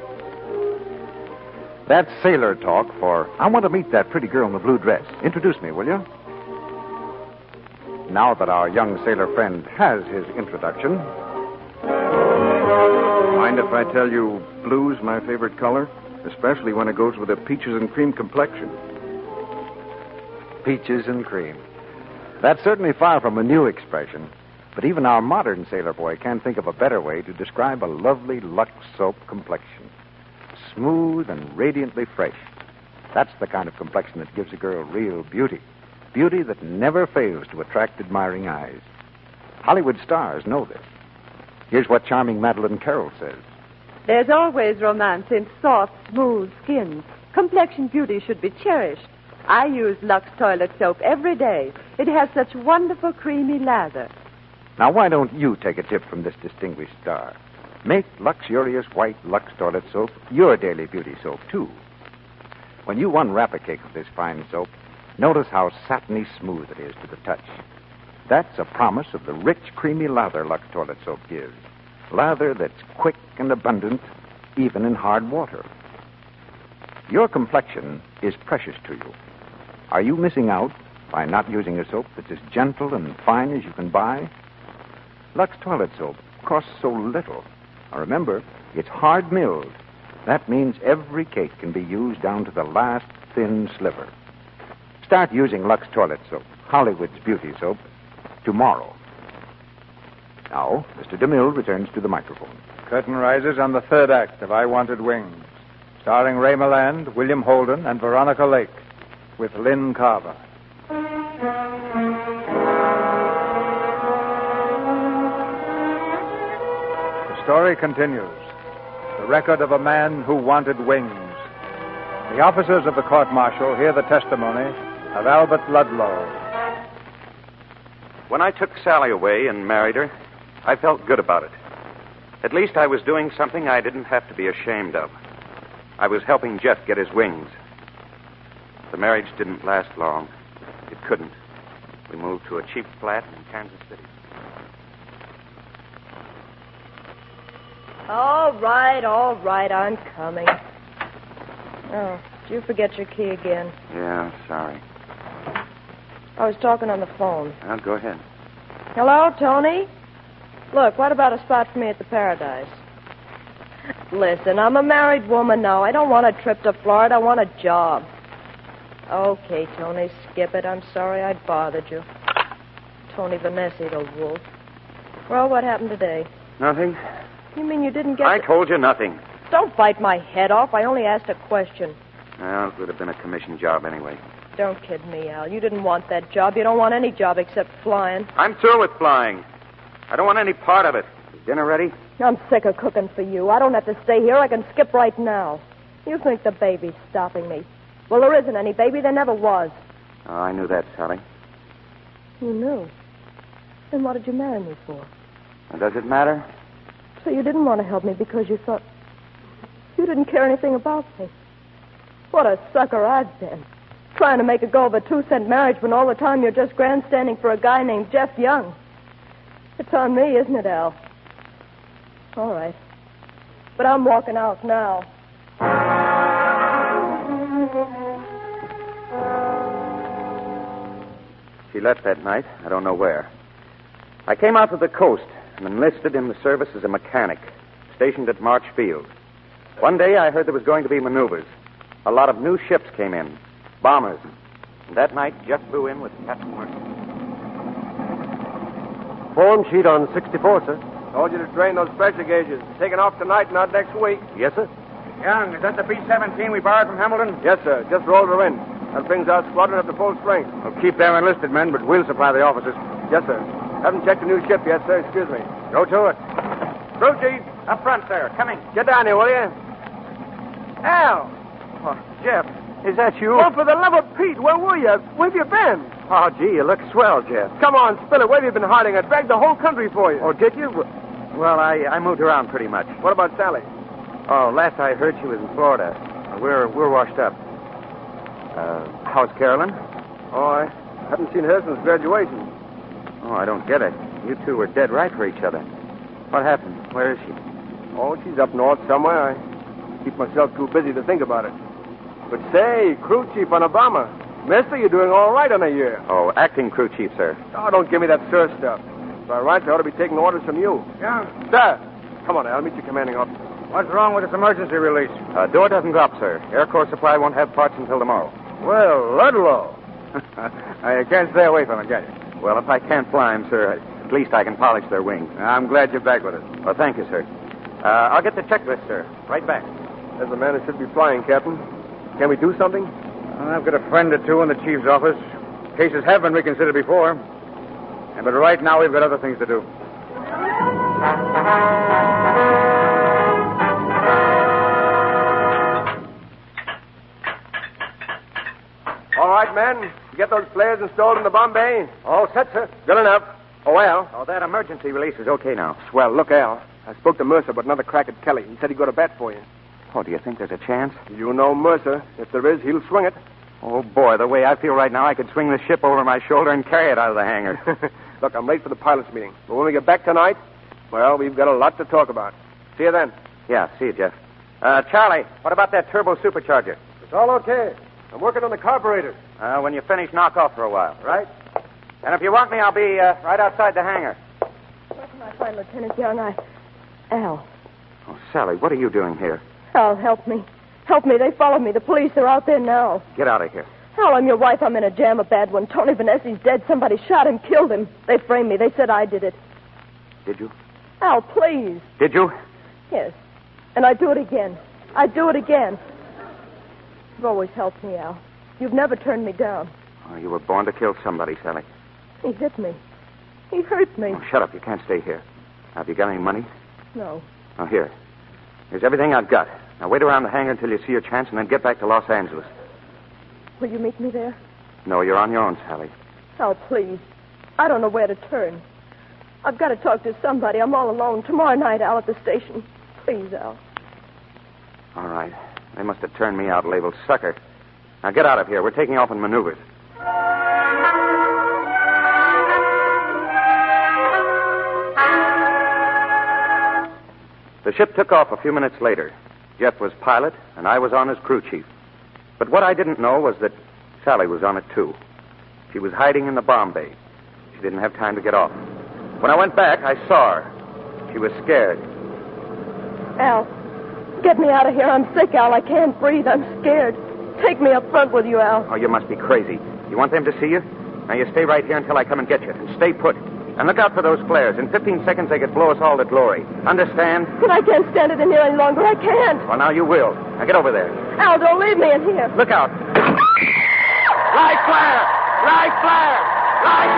That's sailor talk for, I want to meet that pretty girl in the blue dress. Introduce me, will you? Now that our young sailor friend has his introduction. Mind if I tell you blue's my favorite color? Especially when it goes with a peaches and cream complexion. Peaches and cream. That's certainly far from a new expression, but even our modern sailor boy can't think of a better way to describe a lovely Lux soap complexion. Smooth and radiantly fresh. That's the kind of complexion that gives a girl real beauty. Beauty that never fails to attract admiring eyes. Hollywood stars know this. Here's what charming Madeline Carroll says. There's always romance in soft, smooth skins. Complexion beauty should be cherished. I use Lux toilet soap every day. It has such wonderful creamy lather. Now, why don't you take a tip from this distinguished star? Make luxurious white Lux toilet soap your daily beauty soap, too. When you unwrap a cake of this fine soap, notice how satiny smooth it is to the touch. That's a promise of the rich, creamy lather Lux toilet soap gives. Lather that's quick and abundant, even in hard water. Your complexion is precious to you. Are you missing out by not using a soap that's as gentle and fine as you can buy? Lux toilet soap costs so little. Now remember, it's hard milled. That means every cake can be used down to the last thin sliver. Start using Lux toilet soap, Hollywood's beauty soap, tomorrow. Now, Mister DeMille returns to the microphone. Curtain rises on the third act of I Wanted Wings, starring Ray Milland, William Holden, and Veronica Lake, with Lynn Carver. The story continues. The record of a man who wanted wings. The officers of the court-martial hear the testimony of Albert Ludlow. When I took Sally away and married her, I felt good about it. At least I was doing something I didn't have to be ashamed of. I was helping Jeff get his wings. The marriage didn't last long. It couldn't. We moved to a cheap flat in Kansas City. All right, all right, I'm coming. Oh, did you forget your key again? Yeah, sorry. I was talking on the phone. Well, go ahead. Hello, Tony? Look, what about a spot for me at the Paradise? Listen, I'm a married woman now. I don't want a trip to Florida. I want a job. Okay, Tony, skip it. I'm sorry I bothered you. Tony Vanessi, the wolf. Well, what happened today? Nothing. You mean you didn't get... I the... told you nothing. Don't bite my head off. I only asked a question. Well, it would have been a commission job anyway. Don't kid me, Al. You didn't want that job. You don't want any job except flying. I'm through with flying. I don't want any part of it. Is dinner ready? I'm sick of cooking for you. I don't have to stay here. I can skip right now. You think the baby's stopping me. Well, there isn't any baby. There never was. Oh, I knew that, Sally. You knew? Then what did you marry me for? Well, does it matter? So you didn't want to help me because you thought... You didn't care anything about me. What a sucker I've been. Trying to make a go of a two-cent marriage when all the time you're just grandstanding for a guy named Jeff Young. It's on me, isn't it, Al? All right. But I'm walking out now. She left that night. I don't know where. I came out to the coast and enlisted in the service as a mechanic, stationed at March Field. One day I heard there was going to be maneuvers. A lot of new ships came in, bombers. And that night, Jeff flew in with Captain Mercer. Form sheet on sixty-four, sir. Told you to drain those pressure gauges. Taking off tonight, not next week. Yes, sir. Young, is that the B seventeen we borrowed from Hamilton? Yes, sir. Just rolled her in. That brings our squadron up to full strength. Well, keep their enlisted men, but we'll supply the officers. Yes, sir. Haven't checked the new ship yet, sir. Excuse me. Go to it. Crew chief. Up front, sir. Coming. Get down here, will you? Al. Oh, Jeff, is that you? Oh, for the love of Pete, where were you? Where have you been? Oh, gee, you look swell, Jeff. Come on, spill it. Where have you been hiding? I dragged the whole country for you. Oh, did you? Well, I, I moved around pretty much. What about Sally? Oh, last I heard, she was in Florida. We're we're washed up. Uh, how's Carolyn? Oh, I haven't seen her since graduation. Oh, I don't get it. You two were dead right for each other. What happened? Where is she? Oh, she's up north somewhere. I keep myself too busy to think about it. But say, crew chief on a bomber. Mister, you're doing all right on a year. Oh, acting crew chief, sir. Oh, don't give me that sir stuff. By rights, I ought to be taking orders from you. Young. Sir. Come on, I'll meet your commanding officer. What's wrong with this emergency release? Uh, door doesn't go up, sir. Air Corps Supply won't have parts until tomorrow. Well, Ludlow. I can't stay away from it, can you? Well, if I can't fly them, sir, at least I can polish their wings. I'm glad you're back with us. Well, thank you, sir. Uh, I'll get the checklist, sir. Right back. As the man who should be flying, Captain. Can we do something? I've got a friend or two in the chief's office. Cases have been reconsidered before. And but right now we've got other things to do. All right, men. Get those flares installed in the bomb bay. All set, sir. Good enough. Oh, Al. Oh, that emergency release is okay now. Swell. Look, Al. I spoke to Mercer about another crack at Kelly. He said he'd go to bat for you. Oh, do you think there's a chance? You know Mercer. If there is, he'll swing it. Oh, boy, the way I feel right now, I could swing the ship over my shoulder and carry it out of the hangar. Look, I'm late for the pilots' meeting. But when we get back tonight, well, we've got a lot to talk about. See you then. Yeah, see you, Jeff. Uh, Charlie, what about that turbo supercharger? It's all okay. I'm working on the carburetor. Uh, when you finish, knock off for a while. Right. And if you want me, I'll be uh, right outside the hangar. Where can I find Lieutenant Young? I... Al. Oh, Sally, what are you doing here? Al, help me. Help me. They followed me. The police are out there now. Get out of here. Al, I'm your wife. I'm in a jam, a bad one. Tony Vanessi's dead. Somebody shot him, killed him. They framed me. They said I did it. Did you? Al, please. Did you? Yes. And I'd do it again. I'd do it again. You've always helped me, Al. You've never turned me down. Oh, you were born to kill somebody, Sally. He hit me. He hurt me. Oh, shut up. You can't stay here. Have you got any money? No. Oh, here. Here's everything I've got. Now, wait around the hangar until you see your chance and then get back to Los Angeles. Will you meet me there? No, you're on your own, Sally. Oh, please. I don't know where to turn. I've got to talk to somebody. I'm all alone. Tomorrow night, Al, at the station. Please, Al. All right. They must have turned me out, labeled sucker. Now, get out of here. We're taking off in maneuvers. The ship took off a few minutes later. Jeff was pilot, and I was on as crew chief. But what I didn't know was that Sally was on it, too. She was hiding in the bomb bay. She didn't have time to get off. When I went back, I saw her. She was scared. Al, get me out of here. I'm sick, Al. I can't breathe. I'm scared. Take me up front with you, Al. Oh, you must be crazy. You want them to see you? Now, you stay right here until I come and get you. And stay put. And look out for those flares. In fifteen seconds, they could blow us all to glory. Understand? But I can't stand it in here any longer. I can't. Well, now you will. Now, get over there. Al, don't leave me in here. Look out. Light flare! Light flare! Light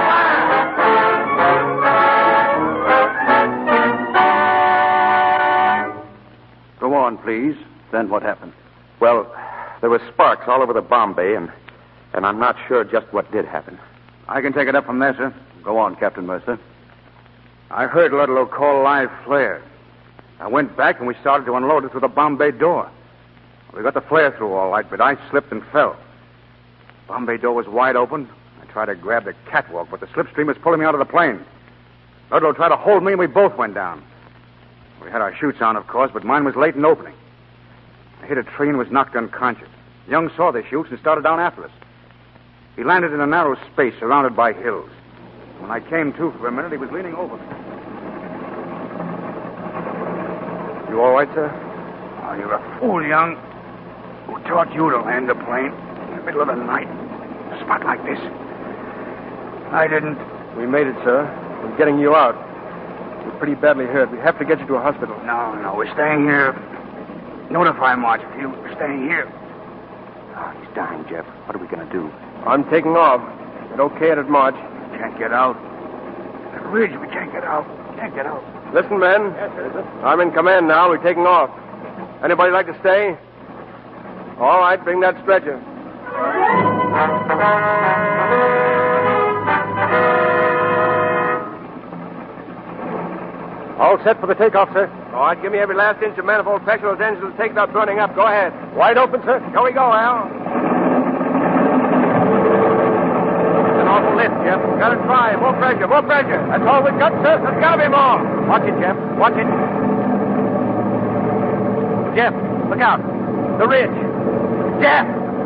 flare! Go on, please. Then what happened? Well, there were sparks all over the bomb bay, and, and I'm not sure just what did happen. I can take it up from there, sir. Go on, Captain Mercer. I heard Ludlow call live flare. I went back and we started to unload it through the bomb bay door. We got the flare through all right, but I slipped and fell. The bomb bay door was wide open. I tried to grab the catwalk, but the slipstream was pulling me out of the plane. Ludlow tried to hold me and we both went down. We had our chutes on, of course, but mine was late in opening. I hit a tree and was knocked unconscious. Young saw the chutes and started down after us. He landed in a narrow space surrounded by hills. When I came to for a minute, he was leaning over me. You all right, sir? Oh, you're a fool, Young. Who taught you to land a plane in the middle of the night? A spot like this? I didn't. We made it, sir. We're getting you out. You're pretty badly hurt. We have to get you to a hospital. No, no, we're staying here. Notify Marchfield. We're staying here. Oh, he's dying, Jeff. What are we going to do? I'm taking off. But okay at March. Can't get out. The ridge, we can't get out. Can't get out. Listen, men. Yes, sir. I'm in command now. We're taking off. Anybody like to stay? All right, bring that stretcher. All set for the takeoff, sir. All right, give me every last inch of manifold pressure. Those engines will take without burning up. Go ahead. Wide open, sir. Here we go, Al. An awful lift, Jeff. Got to try. More pressure, more pressure. That's all we've got, sir. There's got to be more. Watch it, Jeff. Watch it. Jeff, look out. The ridge. Jeff!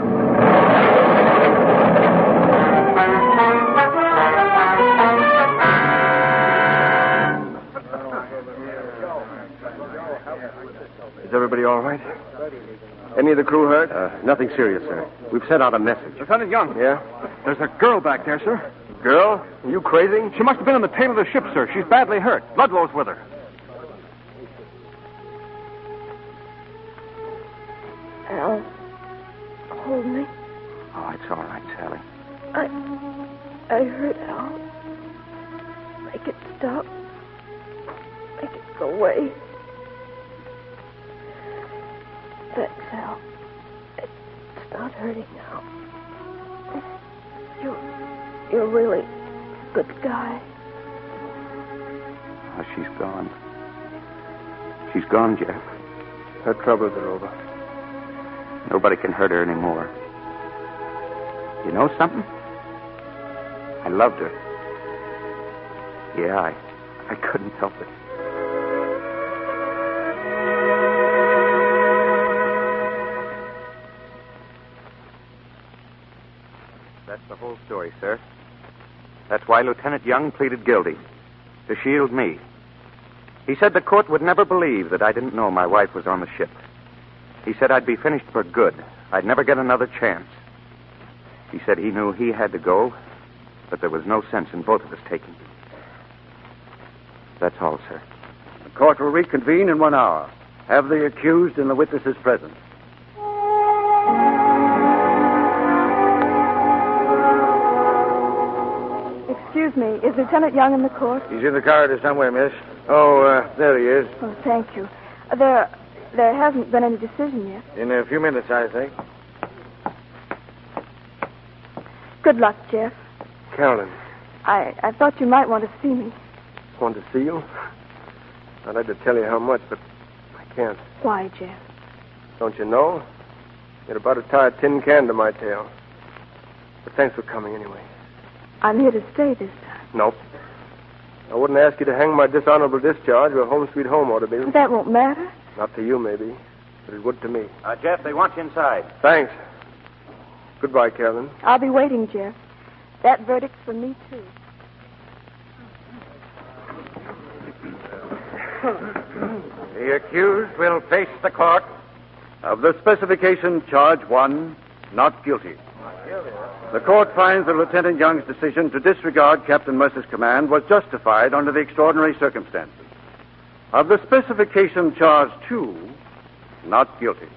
Is everybody all right? Any of the crew hurt? Uh, nothing serious, sir. We've sent out a message. Lieutenant Young. Yeah? There's a girl back there, sir. Girl? Are you crazy? She must have been on the tail of the ship, sir. She's badly hurt. Ludlow's with her. Al, hold me. Oh, it's all right, Sally. I... I hurt Al. Make it stop. Make it go away. Thanks, Al. It's not hurting now. You're... You're really a good guy. Oh, she's gone. She's gone, Jeff. Her troubles are over. Nobody can hurt her anymore. You know something? I loved her. Yeah, I, I couldn't help it. That's the whole story, sir. That's why Lieutenant Young pleaded guilty. To shield me. He said the court would never believe that I didn't know my wife was on the ship. He said I'd be finished for good. I'd never get another chance. He said he knew he had to go, but there was no sense in both of us taking. That's all, sir. The court will reconvene in one hour. Have the accused and the witnesses present. Excuse me, is Lieutenant Young in the court? He's in the corridor somewhere, miss. Oh, uh, there he is. Oh, thank you. Uh, there, there hasn't been any decision yet. In a few minutes, I think. Good luck, Jeff. Carolyn. I, I thought you might want to see me. Want to see you? I'd like to tell you how much, but I can't. Why, Jeff? Don't you know? You're about to tie a tin can to my tail. But thanks for coming anyway. I'm here to stay this time. Nope. I wouldn't ask you to hang my dishonorable discharge where home sweet home ought to be. That won't matter. Not to you, maybe, but it would to me. Uh, Jeff, they want you inside. Thanks. Goodbye, Carolyn. I'll be waiting, Jeff. That verdict's for me, too. The accused will face the court Of the specification, charge one, not guilty. The court finds that Lieutenant Young's decision to disregard Captain Mercer's command was justified under the extraordinary circumstances. Of the specification charged to, not guilty.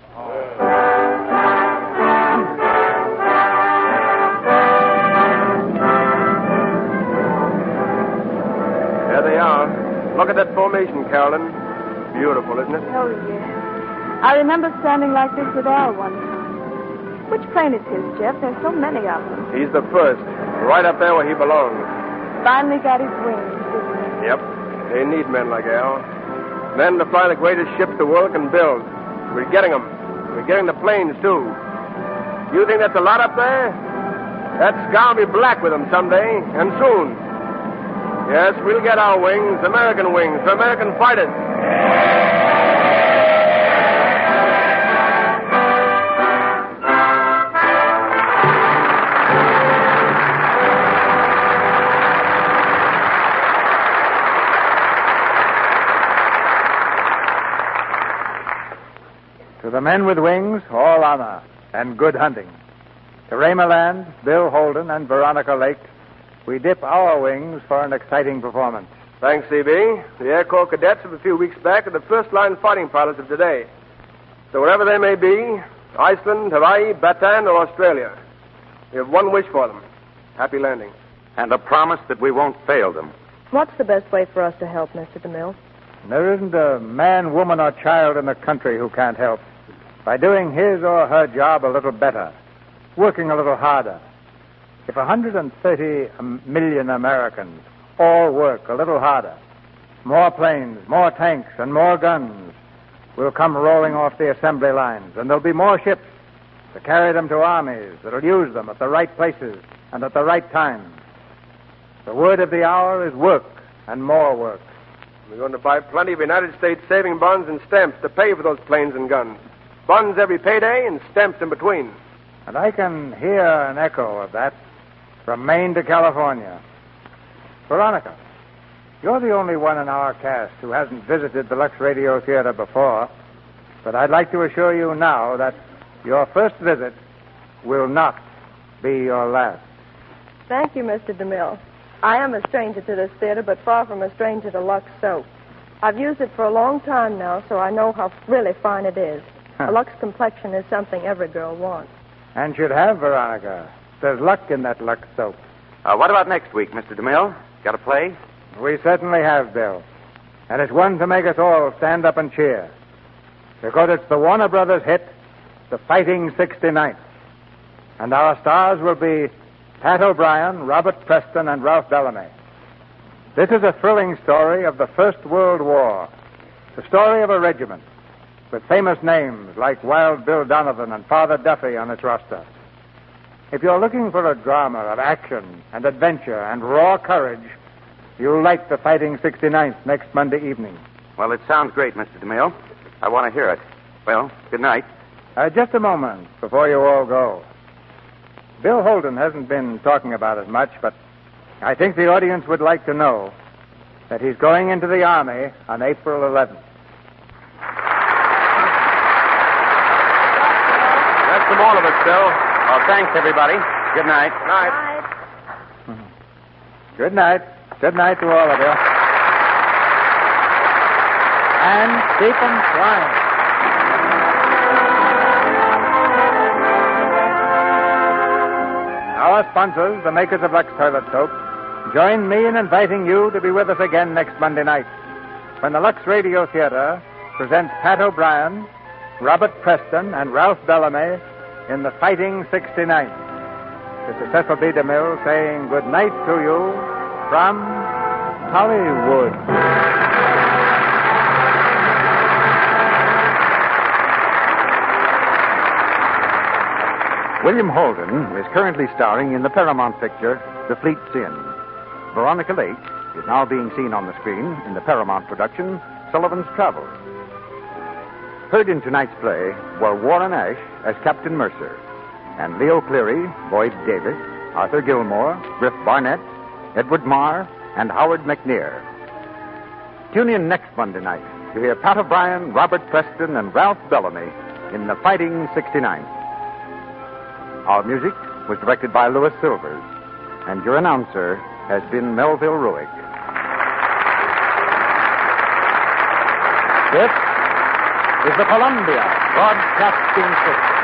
There they are. Look at that formation, Carolyn. Beautiful, isn't it? Oh, yeah. I remember standing like this with Al one time. Which plane is his, Jeff? There's so many of them. He's the first. Right up there where he belongs. Finally got his wings, didn't he? Yep. They need men like Al. Men to fly the greatest ships the world can build. We're getting them. We're getting the planes, too. You think that's a lot up there? That sky will be black with them someday, and soon. Yes, we'll get our wings, American wings, for American fighters. To the men with wings, all honor and good hunting. To Raymer Land, Bill Holden, and Veronica Lake, we dip our wings for an exciting performance. Thanks, C B. The Air Corps cadets of a few weeks back are the first-line fighting pilots of today. So wherever they may be, Iceland, Hawaii, Bataan, or Australia, we have one wish for them. Happy landing. And a promise that we won't fail them. What's the best way for us to help, Mister DeMille? There isn't a man, woman, or child in the country who can't help by doing his or her job a little better, working a little harder. If one hundred thirty million Americans all work a little harder, more planes, more tanks, and more guns will come rolling off the assembly lines, and there'll be more ships to carry them to armies that'll use them at the right places and at the right time. The word of the hour is work and more work. We're going to buy plenty of United States saving bonds and stamps to pay for those planes and guns. Bonds every payday and stamps in between. And I can hear an echo of that from Maine to California. Veronica, you're the only one in our cast who hasn't visited the Lux Radio Theater before, but I'd like to assure you now that your first visit will not be your last. Thank you, Mister DeMille. I am a stranger to this theater, but far from a stranger to Lux soap. I've used it for a long time now, so I know how really fine it is. A Lux complexion is something every girl wants. And should have, Veronica. There's luck in that Lux soap. Uh, what about next week, Mister DeMille? Got a play? We certainly have, Bill. And it's one to make us all stand up and cheer. Because it's the Warner Brothers hit, The Fighting sixty-ninth. And our stars will be Pat O'Brien, Robert Preston, and Ralph Bellamy. This is a thrilling story of the First World War. The story of a regiment with famous names like Wild Bill Donovan and Father Duffy on its roster. If you're looking for a drama of action and adventure and raw courage, you'll like The Fighting sixty-ninth next Monday evening. Well, it sounds great, Mister DeMille. I want to hear it. Well, good night. Uh, just a moment before you all go. Bill Holden hasn't been talking about it much, but I think the audience would like to know that he's going into the Army on April eleventh. That's from all of us, Bill. Well, thanks, everybody. Good night. Night. Good night. Good night to all of you. And keep 'em flying. Our sponsors, the makers of Lux Toilet Soap, join me in inviting you to be with us again next Monday night when the Lux Radio Theater presents Pat O'Brien, Robert Preston, and Ralph Bellamy in The Fighting sixty-ninth. This is Cecil B. DeMille saying good night to you from Hollywood. William Holden is currently starring in the Paramount picture, The Fleet's Inn. Veronica Lake is now being seen on the screen in the Paramount production, Sullivan's Travels. Heard in tonight's play were Warren Ash as Captain Mercer, and Leo Cleary, Boyd Davis, Arthur Gilmore, Griff Barnett, Edward Marr, and Howard McNear. Tune in next Monday night to hear Pat O'Brien, Robert Preston, and Ralph Bellamy in The Fighting sixty-ninth. Our music was directed by Louis Silvers, and your announcer has been Melville Ruick. This is the Columbia Broadcasting System.